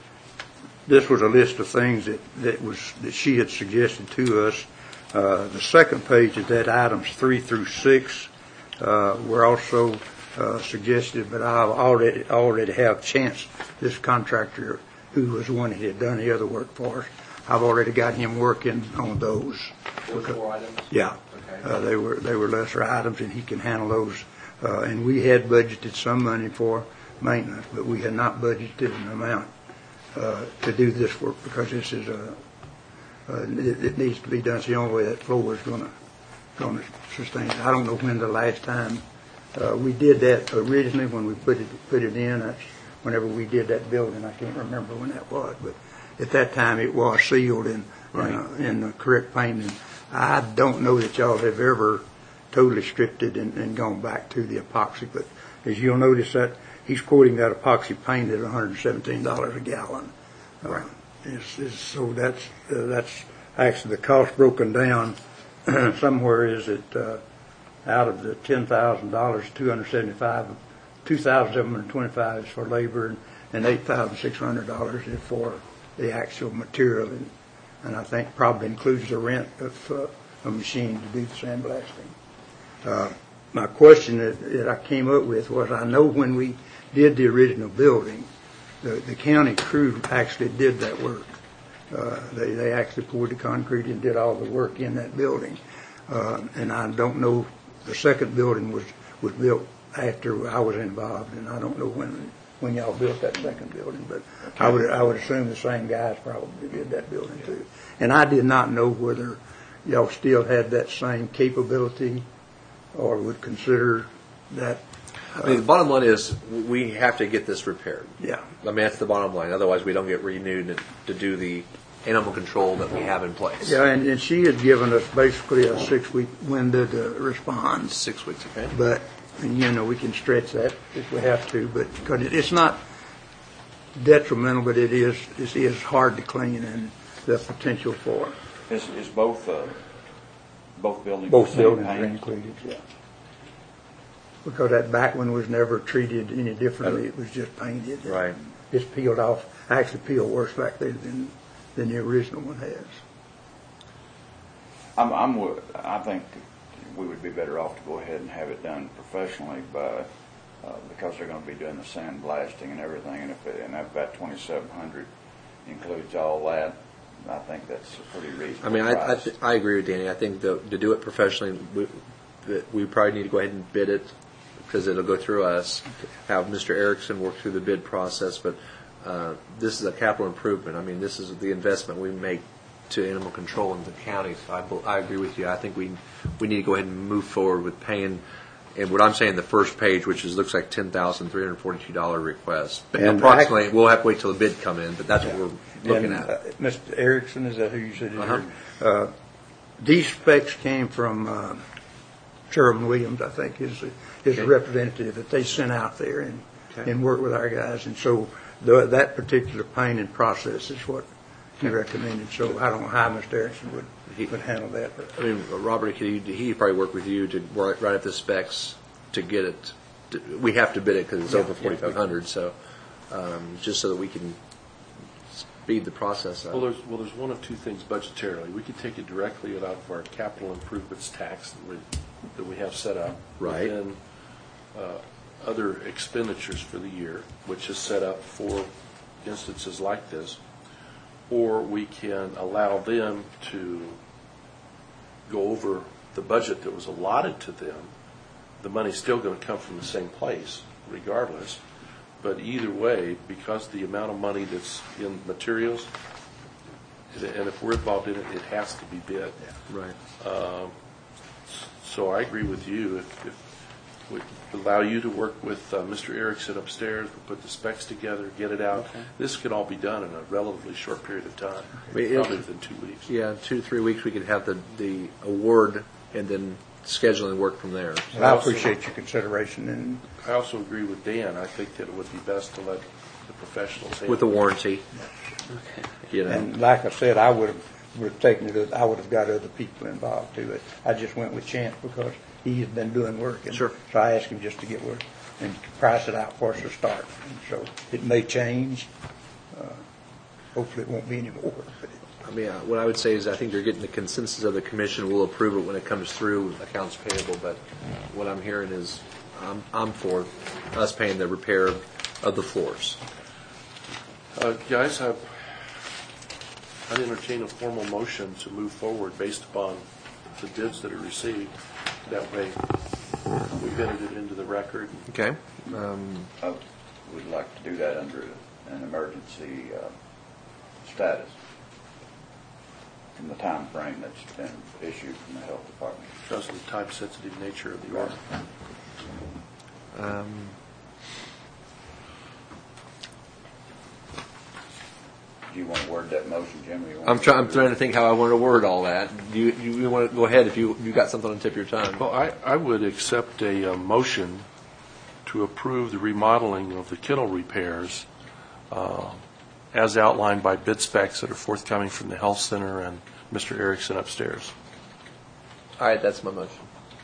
this was a list of things that, that was that she had suggested to us. Uh, the second page is that items three through six uh, were also uh, suggested, but I already already have Chance, this contractor who was the one that had done the other work for us. I've already got him working on those. Those four items? Yeah. Okay. Uh, they were they were lesser items, and he can handle those. Uh, and we had budgeted some money for maintenance, but we had not budgeted an amount uh, to do this work because this is a uh, it, it needs to be done. It's the only way that floor is going to going to sustain it. I don't know when the last time uh, we did that originally when we put it put it in. That's whenever we did that building. I can't remember when that was, but at that time it was sealed in right. uh, in the correct painting. I don't know that y'all have ever totally stripped it and, and gone back to the epoxy, but as you'll notice that he's quoting that epoxy paint at one hundred seventeen dollars a gallon. Right. Uh, it's, it's, so that's uh, that's actually the cost broken down somewhere is that uh, out of the ten thousand dollars, two hundred seventy-five, two thousand seven hundred twenty-five is for labor, and, and eight thousand six hundred dollars is for the actual material, and, and I think probably includes the rent of uh, a machine to do the sandblasting. Uh, my question that, that I came up with was, I know when we did the original building, the, the county crew actually did that work. Uh, they, they actually poured the concrete and did all the work in that building. Uh, and I don't know, the second building was, was built after I was involved, and I don't know when when y'all built that second building, but okay. I would I would assume the same guys probably did that building too. And I did not know whether y'all still had that same capability or would consider that. Uh, I mean, the bottom line is we have to get this repaired. Yeah. I mean, that's the bottom line. Otherwise, we don't get renewed to do the animal control that we have in place. Yeah, and, and she had given us basically a six-week window to respond. Six weeks, okay. But, and, you know, we can stretch that if we have to, but because it, it's not detrimental, but it is it is hard to clean, and the potential for it. Is, is both uh, both buildings Both the same buildings are paint? included, yeah. Because that back one was never treated any differently. It was just painted. Right. It's peeled off. Actually peeled worse back there than than the original one has. I'm, I'm, wi- I think we would be better off to go ahead and have it done professionally by, uh, because they're going to be doing the sandblasting and everything, and if it, and if that twenty-seven hundred includes all that, I think that's a pretty reasonable I mean, I I, price. th- I agree with Danny. I think the, to do it professionally, we, that we probably need to go ahead and bid it because it'll go through us. Have Mister Erickson work through the bid process, but uh, this is a capital improvement. I mean, this is the investment we make to animal control in the county. So I, bel- I agree with you. I think we we need to go ahead and move forward with paying. And what I'm saying, the first page, which is looks like ten thousand three hundred forty-two dollar request. But And approximately, we'll have to wait till the bid come in. But that's Yeah. what we're looking And, at. uh, Mister Erickson, is that who you said? is Uh-huh. here? Uh, these specs came from uh, Sherwin Williams, I think, is the, is the Okay. representative that they sent out there and Okay. and worked with our guys. And so the, that particular painting process is what he recommended. So I don't know how Mister Erickson would He- would handle that. But I mean, Robert, could he, he probably work with you to write, write up the specs to get it. To, we have to bid it because it's Yeah, over yeah, forty-five hundred. So um, just so that we can speed the process Well, up. there's, well, there's one of two things budgetarily. We could take it directly out of our capital improvements tax that we, that we have set up. Right. Within uh, other expenditures for the year, which is set up for instances like this. Or we can allow them to go over the budget that was allotted to them. The money's still going to come from the same place regardless. But either way, because the amount of money that's in materials, and if we're involved in it, it has to be bid. Right. Um, So I agree with you. If, if we allow you to work with uh, Mister Erickson upstairs, we put the specs together, get it out. Okay. This could all be done in a relatively short period of time, I mean, it- probably within two weeks. Yeah, two, three weeks, we could have the, the award and then scheduling work from there. And I appreciate your consideration, and I also agree with Dan. I think that it would be best to let the professionals handle With the it. warranty. You know, and like I said, I would have, would have taken it, I would have got other people involved too. But I just went with Chance because he has been doing work. And Sure. So I asked him just to get work and price it out for us to start. And so it may change. Uh, Hopefully it won't be any more. But it- I mean, uh, what I would say is I think they're getting the consensus of the commission. We'll approve it when it comes through accounts payable, but what I'm hearing is I'm, I'm for us paying the repair of the floors. Uh, Guys, I- I'd entertain a formal motion to move forward based upon the bids that are received. That way, we've entered it into the record. Okay? Um, I would like to do that under an emergency uh, status from the time frame that's been issued from the health department. Because of the time-sensitive nature of the order. um, Do you want to word that motion, Jim? or you want I'm me trying. I'm to? trying to think how I want to word all that. Do you, you, you want to go ahead if you you got something on the tip of your tongue? Well, I, I would accept a uh, motion to approve the remodeling of the kennel repairs uh, as outlined by bid specs that are forthcoming from the health center and Mister Erickson upstairs. All right, that's my motion.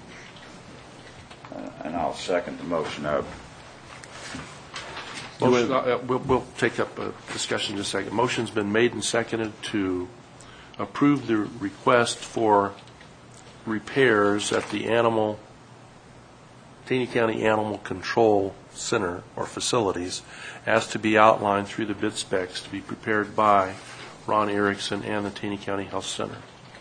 Uh, And I'll second the motion of, Motion, uh, we'll, we'll take up a discussion in just a second. Motion's been made and seconded to approve the request for repairs at the animal, Taney County Animal Control Center or facilities as to be outlined through the bid specs to be prepared by Ron Erickson and the Taney County Health Center.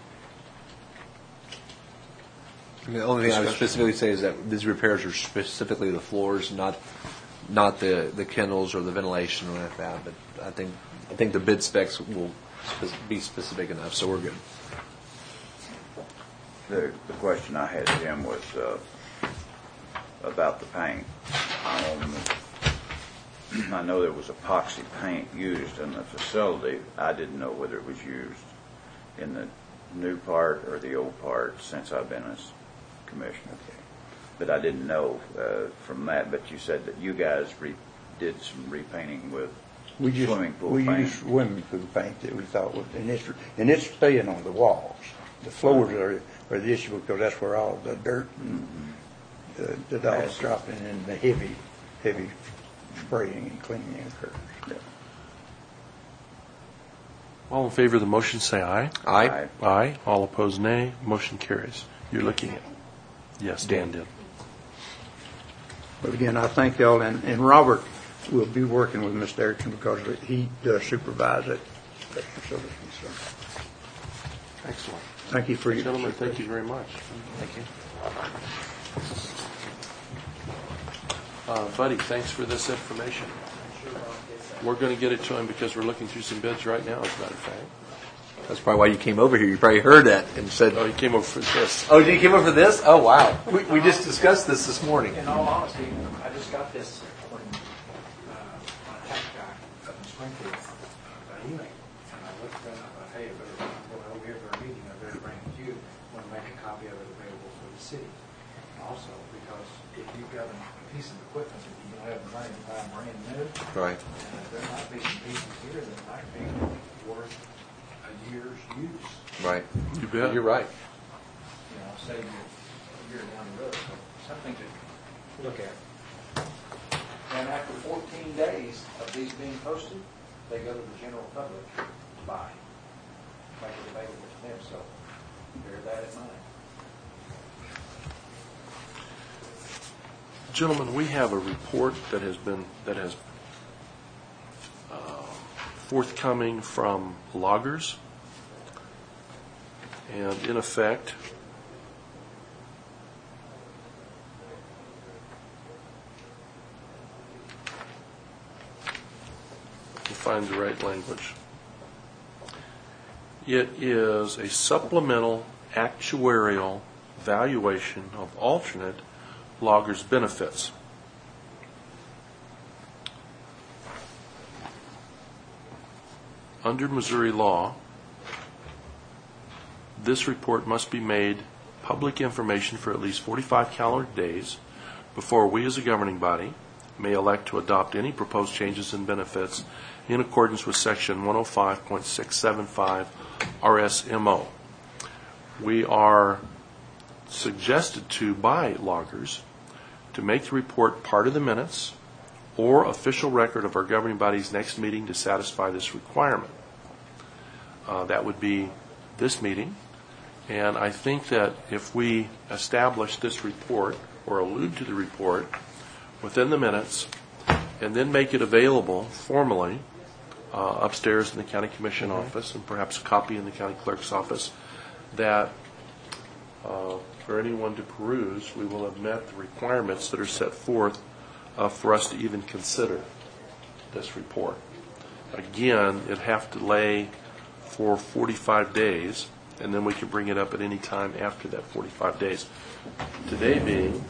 The only thing I would specifically say is that these repairs are specifically the floors, not not the, the kennels or the ventilation or anything like that. But I think I think the bid specs will spe- be specific enough, so we're good. the the question I had, Jim, was uh, about the paint. Um, I know there was epoxy paint used in the facility. I didn't know whether it was used in the new part or the old part since I've been as commissioner. But I didn't know uh, from that. But you said that you guys re- did some repainting with We just, swimming pool we paint. use swimming pool paint that we thought was, and it's, and it's staying on the walls. The floors are, are the issue because that's where all the dirt and the, the dogs dropping and the heavy, heavy spraying and cleaning occurs. Yeah. All in favor of the motion, say aye. Aye. Aye. All opposed, nay. Motion carries. You're looking at, yes, Dan did. But again, I thank y'all, and, and Robert will be working with Mister Erickson because he does supervise it, that facility, so. Excellent. Thank you for your. Gentlemen, thank you very much. Thank you. Uh, Buddy, thanks for this information. We're going to get it to him because we're looking through some bids right now, as a matter of fact. That's probably why you came over here. You probably heard that and said, Oh, he came over for this. "Oh, did you come over for this? Oh, wow. We, we just discussed this this morning." In all honesty, I just got this from uh, my tax guy up in Springfield, uh, email, and I looked at it, and I thought, hey, I better go over here for a meeting, I better bring it to you, want to make a copy of it available for the city. Also, because if you've got a piece of equipment that you don't have the money to buy brand new, Right. uh, there might be some pieces here that might be worth a year's use. Right. You bet. You're right. You know, save you a year down the road. So something to look at. And after fourteen days of these being posted, they go to the general public to buy, make it available to them, so bear that in mind. Gentlemen, we have a report that has been, that has uh, forthcoming from loggers. And in effect, to find the right language, it is a supplemental actuarial valuation of alternate loggers' benefits. Under Missouri law, this report must be made public information for at least forty-five calendar days before we as a governing body may elect to adopt any proposed changes in benefits in accordance with Section one oh five point six seven five R S M O. We are suggested to by loggers to make the report part of the minutes or official record of our governing body's next meeting to satisfy this requirement. Uh, that would be this meeting. And I think that if we establish this report or allude to the report within the minutes and then make it available formally uh, upstairs in the county commission mm-hmm. office and perhaps a copy in the county clerk's office, that uh, for anyone to peruse, we will have met the requirements that are set forth uh, for us to even consider this report. Again, it'd have to lay for forty-five days, and then we can bring it up at any time after that forty-five days. Today being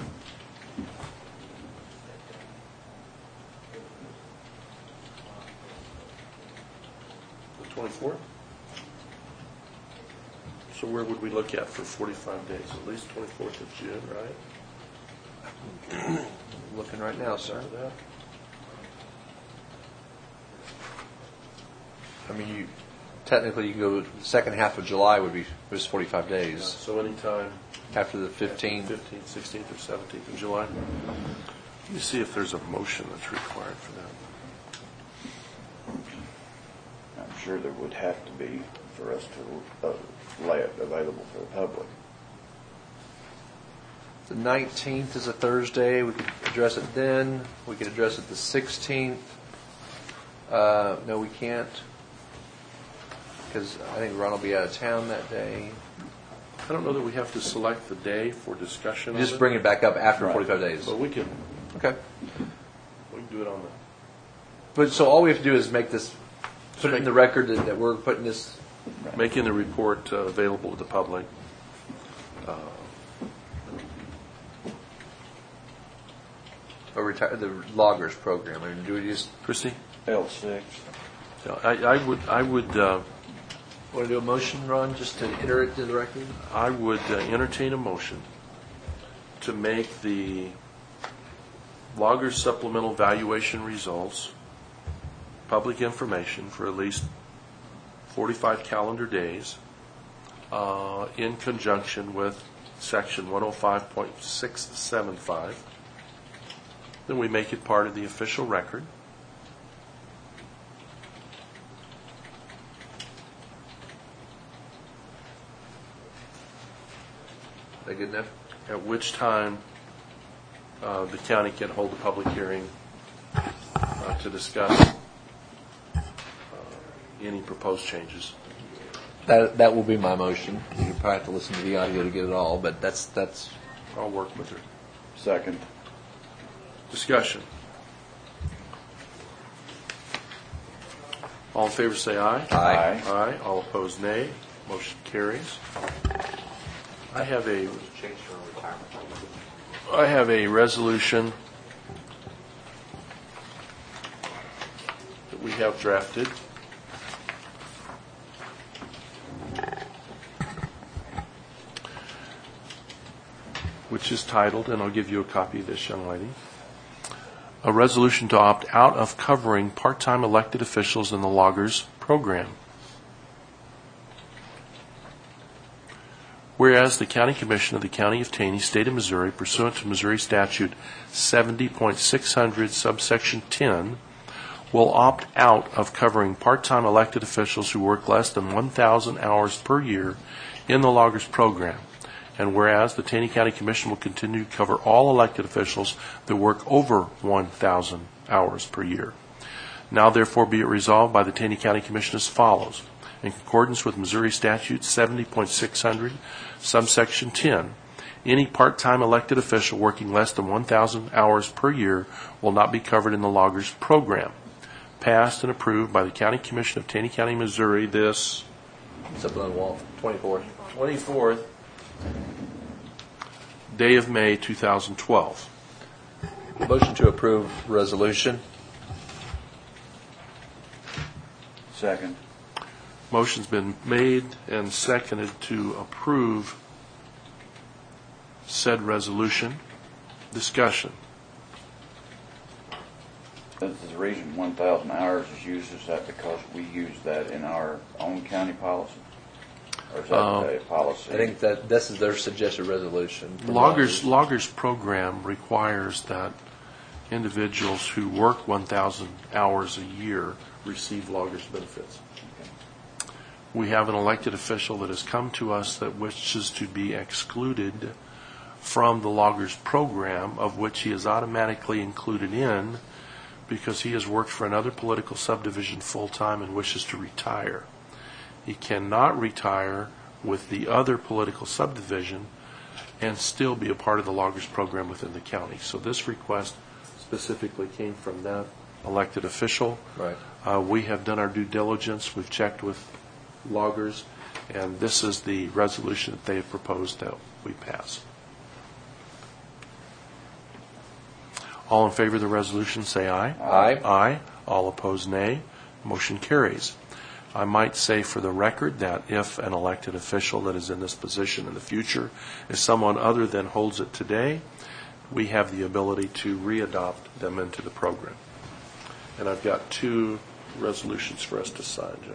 the twenty-fourth. So where would we look at for forty-five days? At least twenty-fourth of June, right? Looking right now, sir. I mean, you technically you can go. The second half of July would be was forty-five days. Yeah, so anytime after the fifteenth, fifteenth, sixteenth, or seventeenth of July. Let me see if there's a motion that's required for that. I'm sure there would have to be for us to uh, lay it available for the public. The nineteenth is a Thursday. We could address it then. We could address it the sixteenth. Uh, no, we can't, because I think Ron will be out of town that day. I don't know that we have to select the day for discussion. Just of it, bring it back up after Right. forty-five days. but we can Okay. we can do it on the. But so all we have to do is make this, put it in the record that, that we're putting this. Making the report uh, available to the public. Uh, Or retire the loggers program. I mean, do we just Christy, L six. so I, I would I would uh, want to do a motion, Ron, just to enter it to the record? I would uh, entertain a motion to make the loggers supplemental valuation results public information for at least forty-five calendar days uh, in conjunction with Section one oh five point six seven five. Then we make it part of the official record. Is that good enough? At which time uh, the county can hold a public hearing uh, to discuss uh, any proposed changes. That that will be my motion. You probably have to listen to the audio to get it all, but that's that's. I'll work with her. Second. Discussion. All in favor say aye. Aye. Aye. All opposed nay. Motion carries. I have a Change for retirement. I have a resolution that we have drafted. Which is titled, and I'll give you a copy of this, young lady, a resolution to opt out of covering part-time elected officials in the loggers program. Whereas the County Commission of the County of Taney, State of Missouri, pursuant to Missouri Statute seventy point six hundred, subsection ten, will opt out of covering part-time elected officials who work less than one thousand hours per year in the loggers program. And whereas the Taney County Commission will continue to cover all elected officials that work over one thousand hours per year. Now therefore be it resolved by the Taney County Commission as follows. In accordance with Missouri Statute seventy point six hundred, subsection ten, any part-time elected official working less than one thousand hours per year will not be covered in the loggers program. Passed and approved by the County Commission of Taney County, Missouri this It's up on the wall, twenty-fourth. twenty-fourth day of May two thousand twelve. Motion to approve resolution. Second. Motion's been made and seconded to approve said resolution. Discussion. Is the reason one thousand hours is used, is that because we use that in our own county policy? Or is that Um, a policy? I think that this is their suggested resolution. from Loggers, Loggers program requires that individuals who work one thousand hours a year receive loggers benefits. We have an elected official that has come to us that wishes to be excluded from the loggers program, of which he is automatically included in because he has worked for another political subdivision full-time and wishes to retire. He cannot retire with the other political subdivision and still be a part of the loggers program within the county. So this request specifically came from that elected official. Right. Uh, we have done our due diligence. We've checked with loggers, and this is the resolution that they have proposed that we pass. All in favor of the resolution say aye. Aye. Aye. All opposed, nay. Motion carries. I might say for the record that if an elected official that is in this position in the future is someone other than holds it today, we have the ability to re-adopt them into the program. And I've got two resolutions for us to sign, Joe.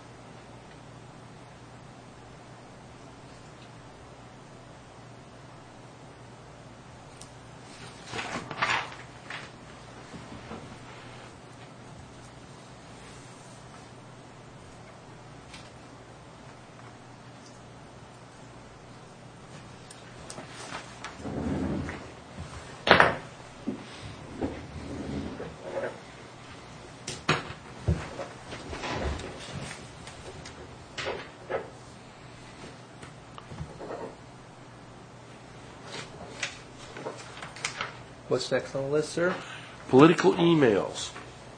What's next on the list, sir? Political emails.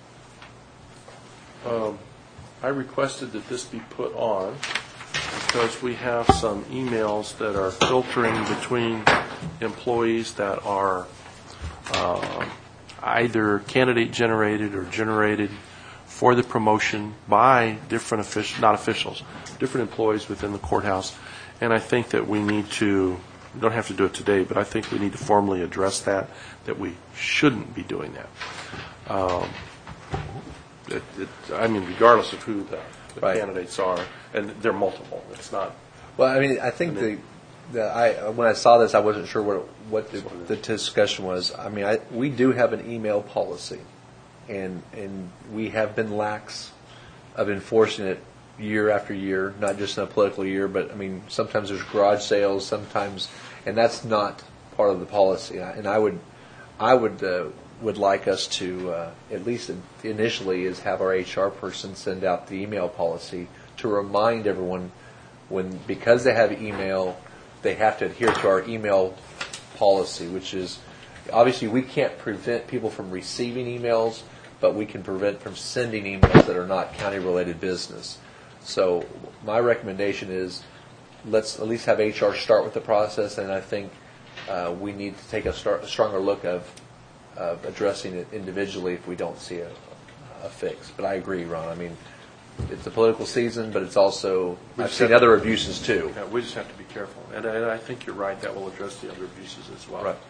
Um, I requested that this be put on because we have some emails that are filtering between employees that are uh, either candidate generated or generated for the promotion by different officials, not officials, different employees within the courthouse. And I think that we need to, we don't have to do it today, but I think we need to formally address that, that we shouldn't be doing that. Um, it, it, I mean, regardless of who the, the Right. candidates are, and they're multiple. It's not. Well, I mean, I think the, the I when I saw this, I wasn't sure what what the, the discussion was. I mean, I, we do have an email policy, and and we have been lax of enforcing it year after year, not just in a political year, but I mean, sometimes there's garage sales, sometimes, and that's not part of the policy. And I would, I would uh, would like us to uh, at least initially is have our H R person send out the email policy to remind everyone when, because they have email, they have to adhere to our email policy, which is obviously we can't prevent people from receiving emails, but we can prevent from sending emails that are not county related business. So my recommendation is let's at least have H R start with the process, and I think uh, we need to take a, start, a stronger look of, of addressing it individually if we don't see a, a fix. But I agree, Ron. I mean, it's a political season, but it's also, We I've just seen have to- other abuses too. Yeah, we just have to be careful, and I, and I think you're right. That will address the other abuses as well. Right.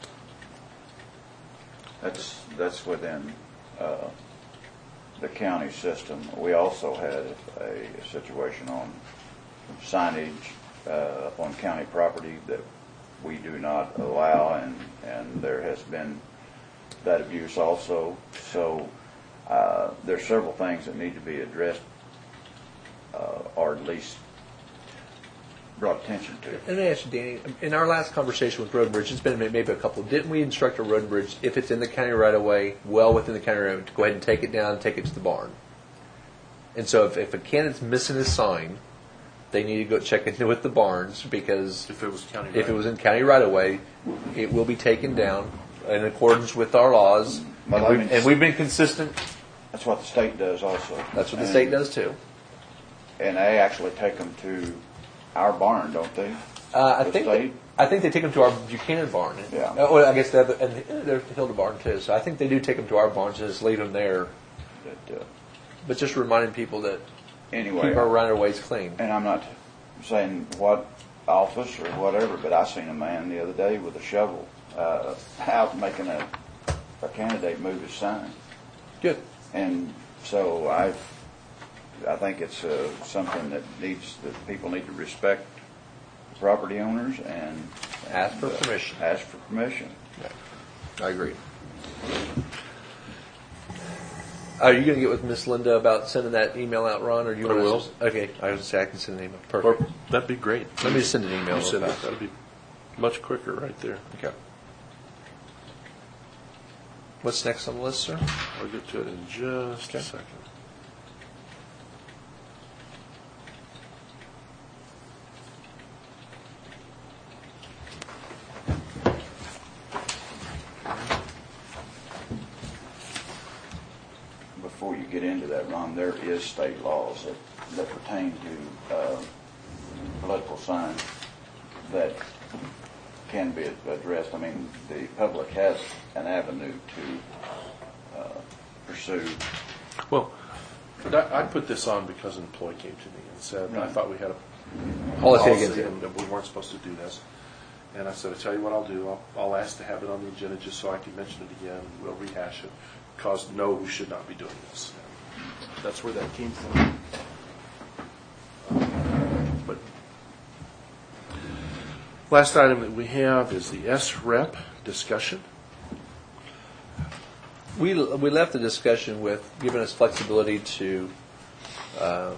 That's, that's within uh, the county system. We also had a situation on signage uh, on county property that we do not allow, and, and there has been that abuse also. So uh, there's several things that need to be addressed, uh, or at least brought attention to. And I asked you, Danny, in our last conversation with Road and Bridge, it's been maybe a couple, didn't we instruct a Road and Bridge, if it's in the county right away, well within the county right away, to go ahead and take it down and take it to the barn? And so if, if a candidate's missing a sign, they need to go check into with the barns, because If it was county if it right. was in county right away, it will be taken down in accordance with our laws. Well, And I we've, mean- and we've been consistent. That's what the state does also. That's what the And- state does too. And they actually take them to our barn, don't they? Uh, I The think state? I think they take them to our Buchanan barn. Yeah. Uh, well, I guess they have the, and there's the Hilda barn too. So I think they do take them to our barns and just leave them there. But, uh, But just reminding people that anyway, keep our right of ways clean. and I'm not saying what office or whatever, but I seen a man the other day with a shovel uh, out making a, a candidate move his sign. Good. And so I, I think it's uh, something that needs, that people need to respect the property owners and Ask for and, uh, permission. Ask for permission. I agree. Are you going to get with Miss Linda about sending that email out, Ron, or do you I want will. to? Okay, I was going to say I can send an email. Or, Perfect. that'd be great. Let me just send an email. You real send it. fast. That'd be much quicker right there. Okay. What's next on the list, sir? I'll get to it in just Okay. a second. Before you get into that, Ron, there is state laws that, that pertain to uh, political signs that can be addressed. I mean, the public has an avenue to uh, pursue. Well, I, I put this on because an employee came to me and said, I Right. thought we had a Policy policy against it. and that we weren't supposed to do this. And I said, I tell you what I'll do. I'll, I'll ask to have it on the agenda just so I can mention it again. We'll rehash it. Because no, we should not be doing this. And that's where that came from. But last item that we have is the S R E P discussion. We we left the discussion with giving us flexibility to. Um,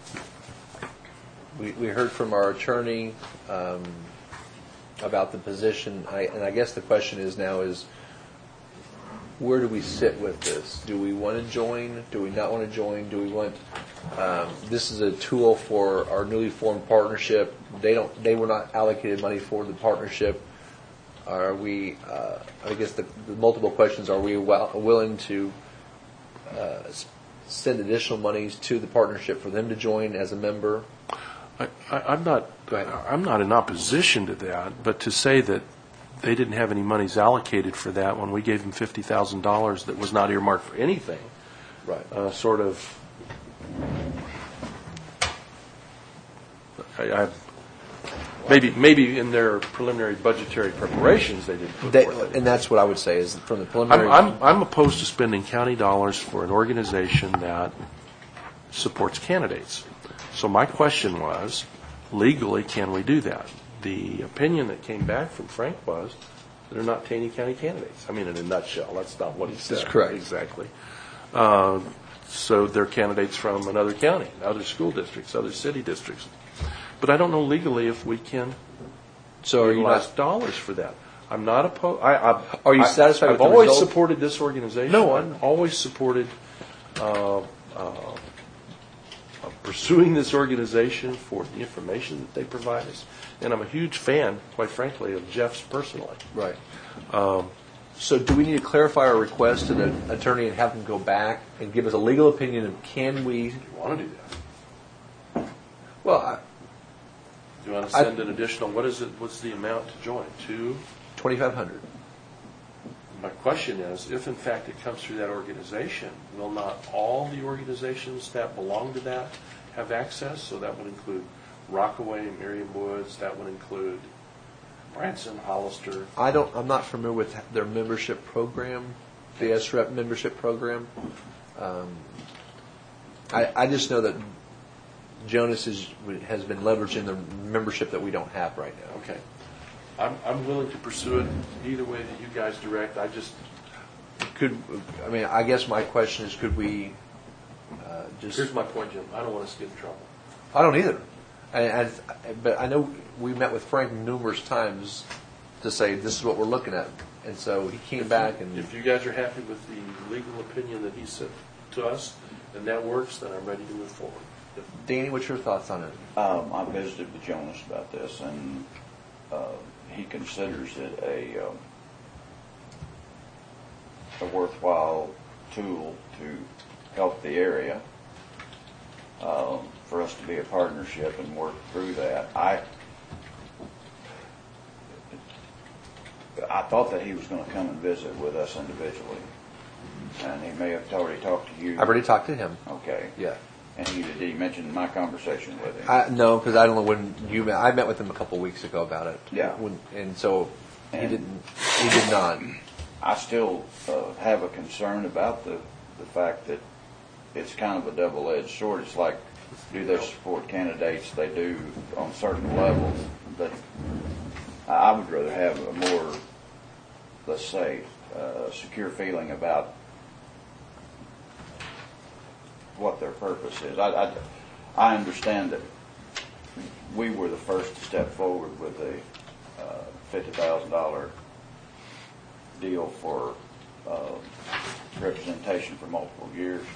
we we heard from our attorney um, about the position, I, and I guess the question is now is where do we sit with this? Do we want to join? Do we not want to join? Do we want? Um, this is a tool for our newly formed partnership. They don't. They were not allocated money for the partnership. Are we? Uh, I guess the, the multiple questions: are we well, willing to uh, s- send additional monies to the partnership for them to join as a member? I, I, I'm not. Go ahead. I'm not in opposition to that, but to say that they didn't have any monies allocated for that when we gave them fifty thousand dollars that was not earmarked for anything, Right. uh, sort of. I, I, maybe maybe in their preliminary budgetary preparations they didn't put They, forth anything. and that's what I would say is from the I'm, preliminary. I'm, I'm opposed to spending county dollars for an organization that supports candidates. So my question was, legally, can we do that? The opinion that came back from Frank was, they're not Taney County candidates. I mean, in a nutshell, that's not what he said. That's correct. Exactly. Uh, so they're candidates from another county, other school districts, other city districts. But I don't know legally if we can so are you utilize not? dollars for that. I'm not opposed. I, I, Are you I- satisfied I've with the always result? supported this organization. No, I'm- I've always supported uh, uh, uh, pursuing this organization for the information that they provide us. And I'm a huge fan, quite frankly, of Jeff's personally. Right. Um, so do we need to clarify our request to the attorney and have them go back and give us a legal opinion of can we? Do you want to do that? Well, I, Do you want to I- send an additional, what is it, what's the amount to join? Two? twenty-five hundred. My question is, if in fact it comes through that organization, will not all the organizations that belong to that have access? So that would include Rockaway, Merriam Woods, that would include Branson, Hollister. I don't. I'm not familiar with their membership program, the S R E P membership program. Um, I, I just know that Jonas is, has been leveraging the membership that we don't have right now. Okay. I'm, I'm willing to pursue it either way that you guys direct. I just, could, I mean, I guess my question is, could we uh, just... Here's my point, Jim. I don't want us to get in trouble. I don't either. And, and, but I know we met with Frank numerous times to say, this is what we're looking at. And so he came If back you- and... If you guys are happy with the legal opinion that he sent to us, and that works, then I'm ready to move forward. If- Danny, what's your thoughts on it? Um, I visited with Jonas about this, and uh, he considers it a um, a worthwhile tool to help the area, um, for us to be a partnership and work through that. I I thought that he was going to come and visit with us individually, and he may have already talked to you. I've already talked to him. Okay. Yeah. And he, did he mention my conversation with him? I, no, because I don't know when you met. I met with him a couple of weeks ago about it. Yeah. When, and so he And- didn't. He did not. I still uh, have a concern about the, the fact that it's kind of a double-edged sword. It's like, do they support candidates? They do on certain levels, but I I would rather have a more, let's say, uh, secure feeling about what their purpose is. I, I, I understand that we were the first to step forward with a uh, fifty thousand dollars deal for uh, representation for multiple years.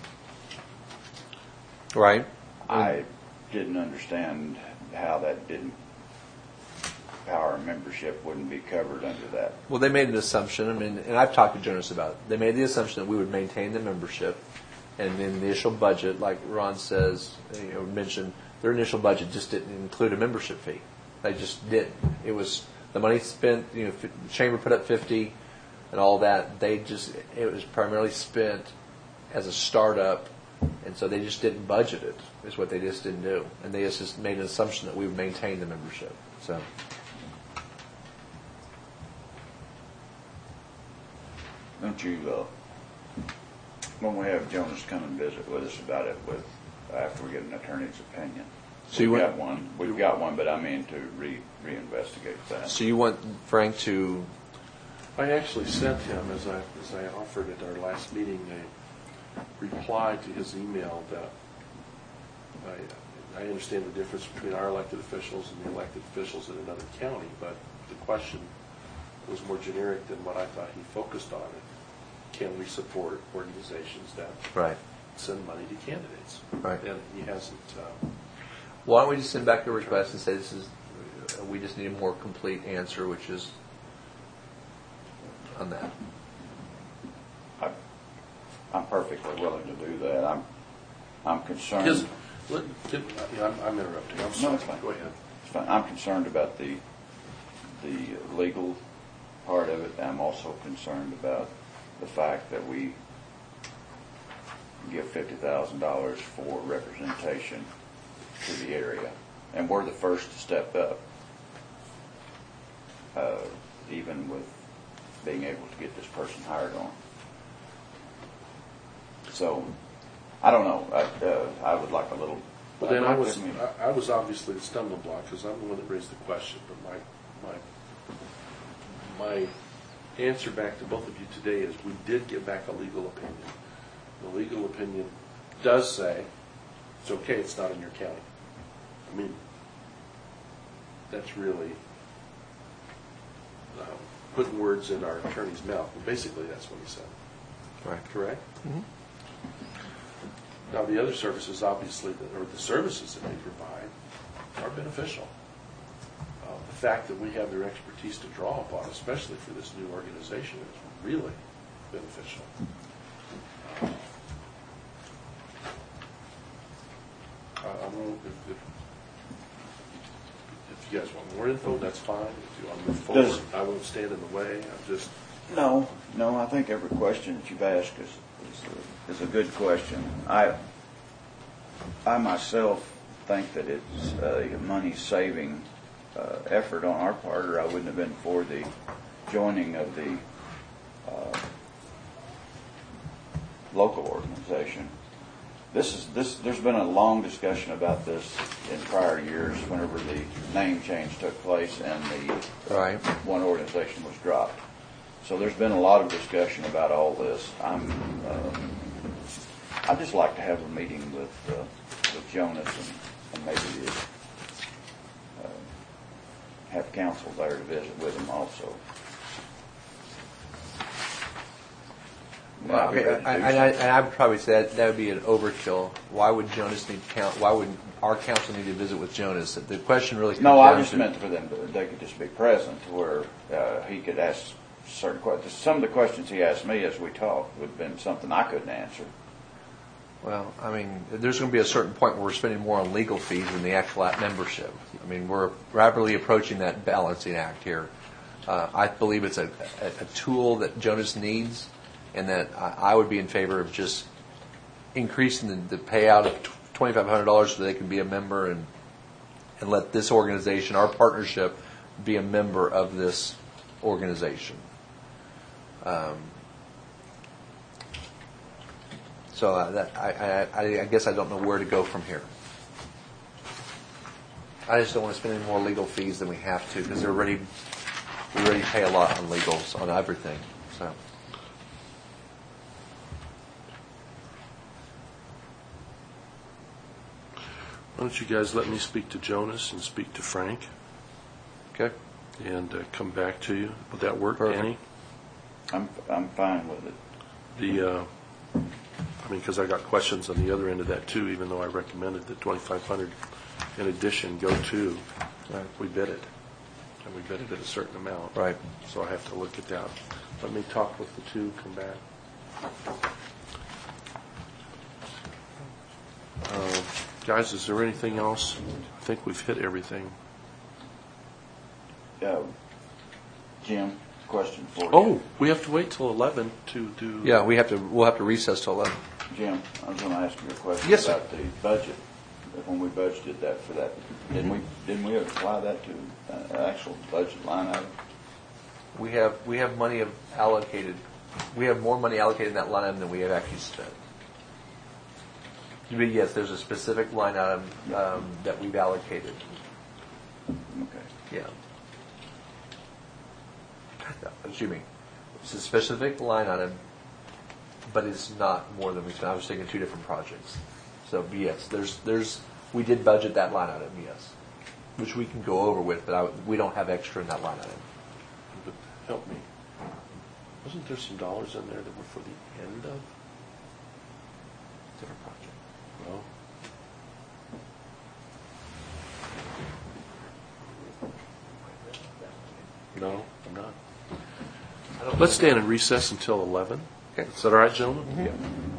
Right. I didn't understand how that didn't, how our membership wouldn't be covered under that. Well, they made an assumption. I mean, and I've talked to Jonas about it. They made the assumption that we would maintain the membership, and in the initial budget, like Ron says, you know, mentioned, their initial budget just didn't include a membership fee. They just didn't. It was the money spent. You know, the chamber put up fifty, and all that. They just it was primarily spent as a startup, and so they just didn't budget it. Is what they just didn't do, and they just made an assumption that we would maintain the membership. So. Don't you, uh, when we have Jonas come and visit with us about it, with after we get an attorney's opinion. So you We've want- got one. We've got one, but I mean to re reinvestigate that. So you want Frank to? I actually sent him, as I, as I offered at our last meeting, a reply to his email that I, I understand the difference between our elected officials and the elected officials in another county, but the question was more generic than what I thought he focused on. Can we support organizations that Right. send money to candidates? Right. And he hasn't. Um, Why don't we just send back the request and say this is, uh, we just need a more complete answer, which is on that. I, I'm perfectly willing to do that. I'm, I'm concerned. his, let, can, yeah, I'm, I'm interrupting. I'm sorry. No, it's fine. Go ahead. It's fine. I'm concerned about the the legal part of it. I'm also concerned about the fact that we give fifty thousand dollars for representation to the area, and we're the first to step up, uh, even with being able to get this person hired on. So, I don't know. I, uh, I would like a little. But then I was, I mean, I, I was obviously the stumbling block because I'm the one that raised the question. But my, my, my answer back to both of you today is we did get back a legal opinion. The legal opinion does say it's okay. It's not in your county. I mean, that's really uh, putting words in our attorney's mouth. But basically, that's what he said. Right. Correct. Mm-hmm. Now, the other services, obviously, that, or the services that they provide, are beneficial. Uh, the fact that we have their expertise to draw upon, especially for this new organization, is really beneficial. Uh, I, I don't know if, if, if you guys want more info, that's fine. If you want to move forward, Does- I won't stand in the way. I'm just. No, no. I think every question that you've asked is is a, is a good question. I I myself think that it's a money-saving uh, effort on our part, or I wouldn't have been for the joining of the uh, local organization. This is this. There's been a long discussion about this in prior years. Whenever the name change took place and the Right. one organization was dropped. So there's been a lot of discussion about all this. I'm, uh, I'd just like to have a meeting with, uh, with Jonas and, and maybe uh, have council there to visit with him also. Well, okay, I, I, I, and I would probably say that, that would be an overkill. Why would Jonas need count? Why would our council need to visit with Jonas? The question really comes No, down I just to, meant for them to, they could just be present to where uh, he could ask certain questions. Some of the questions he asked me as we talked would have been something I couldn't answer. Well, I mean, there's going to be a certain point where we're spending more on legal fees than the actual app membership. I mean, we're rapidly approaching that balancing act here. Uh, I believe it's a, a, a tool that Jonas needs, and that I, I would be in favor of just increasing the, the payout of twenty-five hundred dollars so they can be a member, and and let this organization, our partnership, be a member of this organization. Um, so uh, that, I, I, I guess I don't know where to go from here. I just don't want to spend any more legal fees than we have to, because they're already we already pay a lot on legals on everything. So. Why don't you guys let me speak to Jonas and speak to Frank, Okay. and uh, come back to you. Would that work, Perfect. Danny? I'm I'm fine with it. The, uh, I mean, because I got questions on the other end of that too. Even though I recommended that twenty-five hundred in addition go to, Right. we bid it, and we bid it at a certain amount. Right. So I have to look at that. Let me talk with the two. Come back. Uh, guys, is there anything else? I think we've hit everything. Uh, Jim, question for you. Oh, we have to wait till eleven to do. Yeah, we have to. We'll have to recess till eleven. Jim, I was going to ask you a question Yes, sir. about the budget. When we budgeted that for that, didn't we didn't we apply that to uh, an actual budget line item? We have we have money of allocated. We have more money allocated in that line item than we have actually spent. But yes, there's a specific line item um, that we've allocated. Okay. Yeah. Excuse me. It's a specific line item, but it's not more than we spent. I was thinking two different projects. So yes, there's there's we did budget that line item, yes, which we can go over with, but I, we don't have extra in that line item. But help me. Wasn't there some dollars in there that were for the end of? Different project. No. No, I'm not. Let's stand in recess until eleven. Okay. Is that all right, gentlemen? Yeah.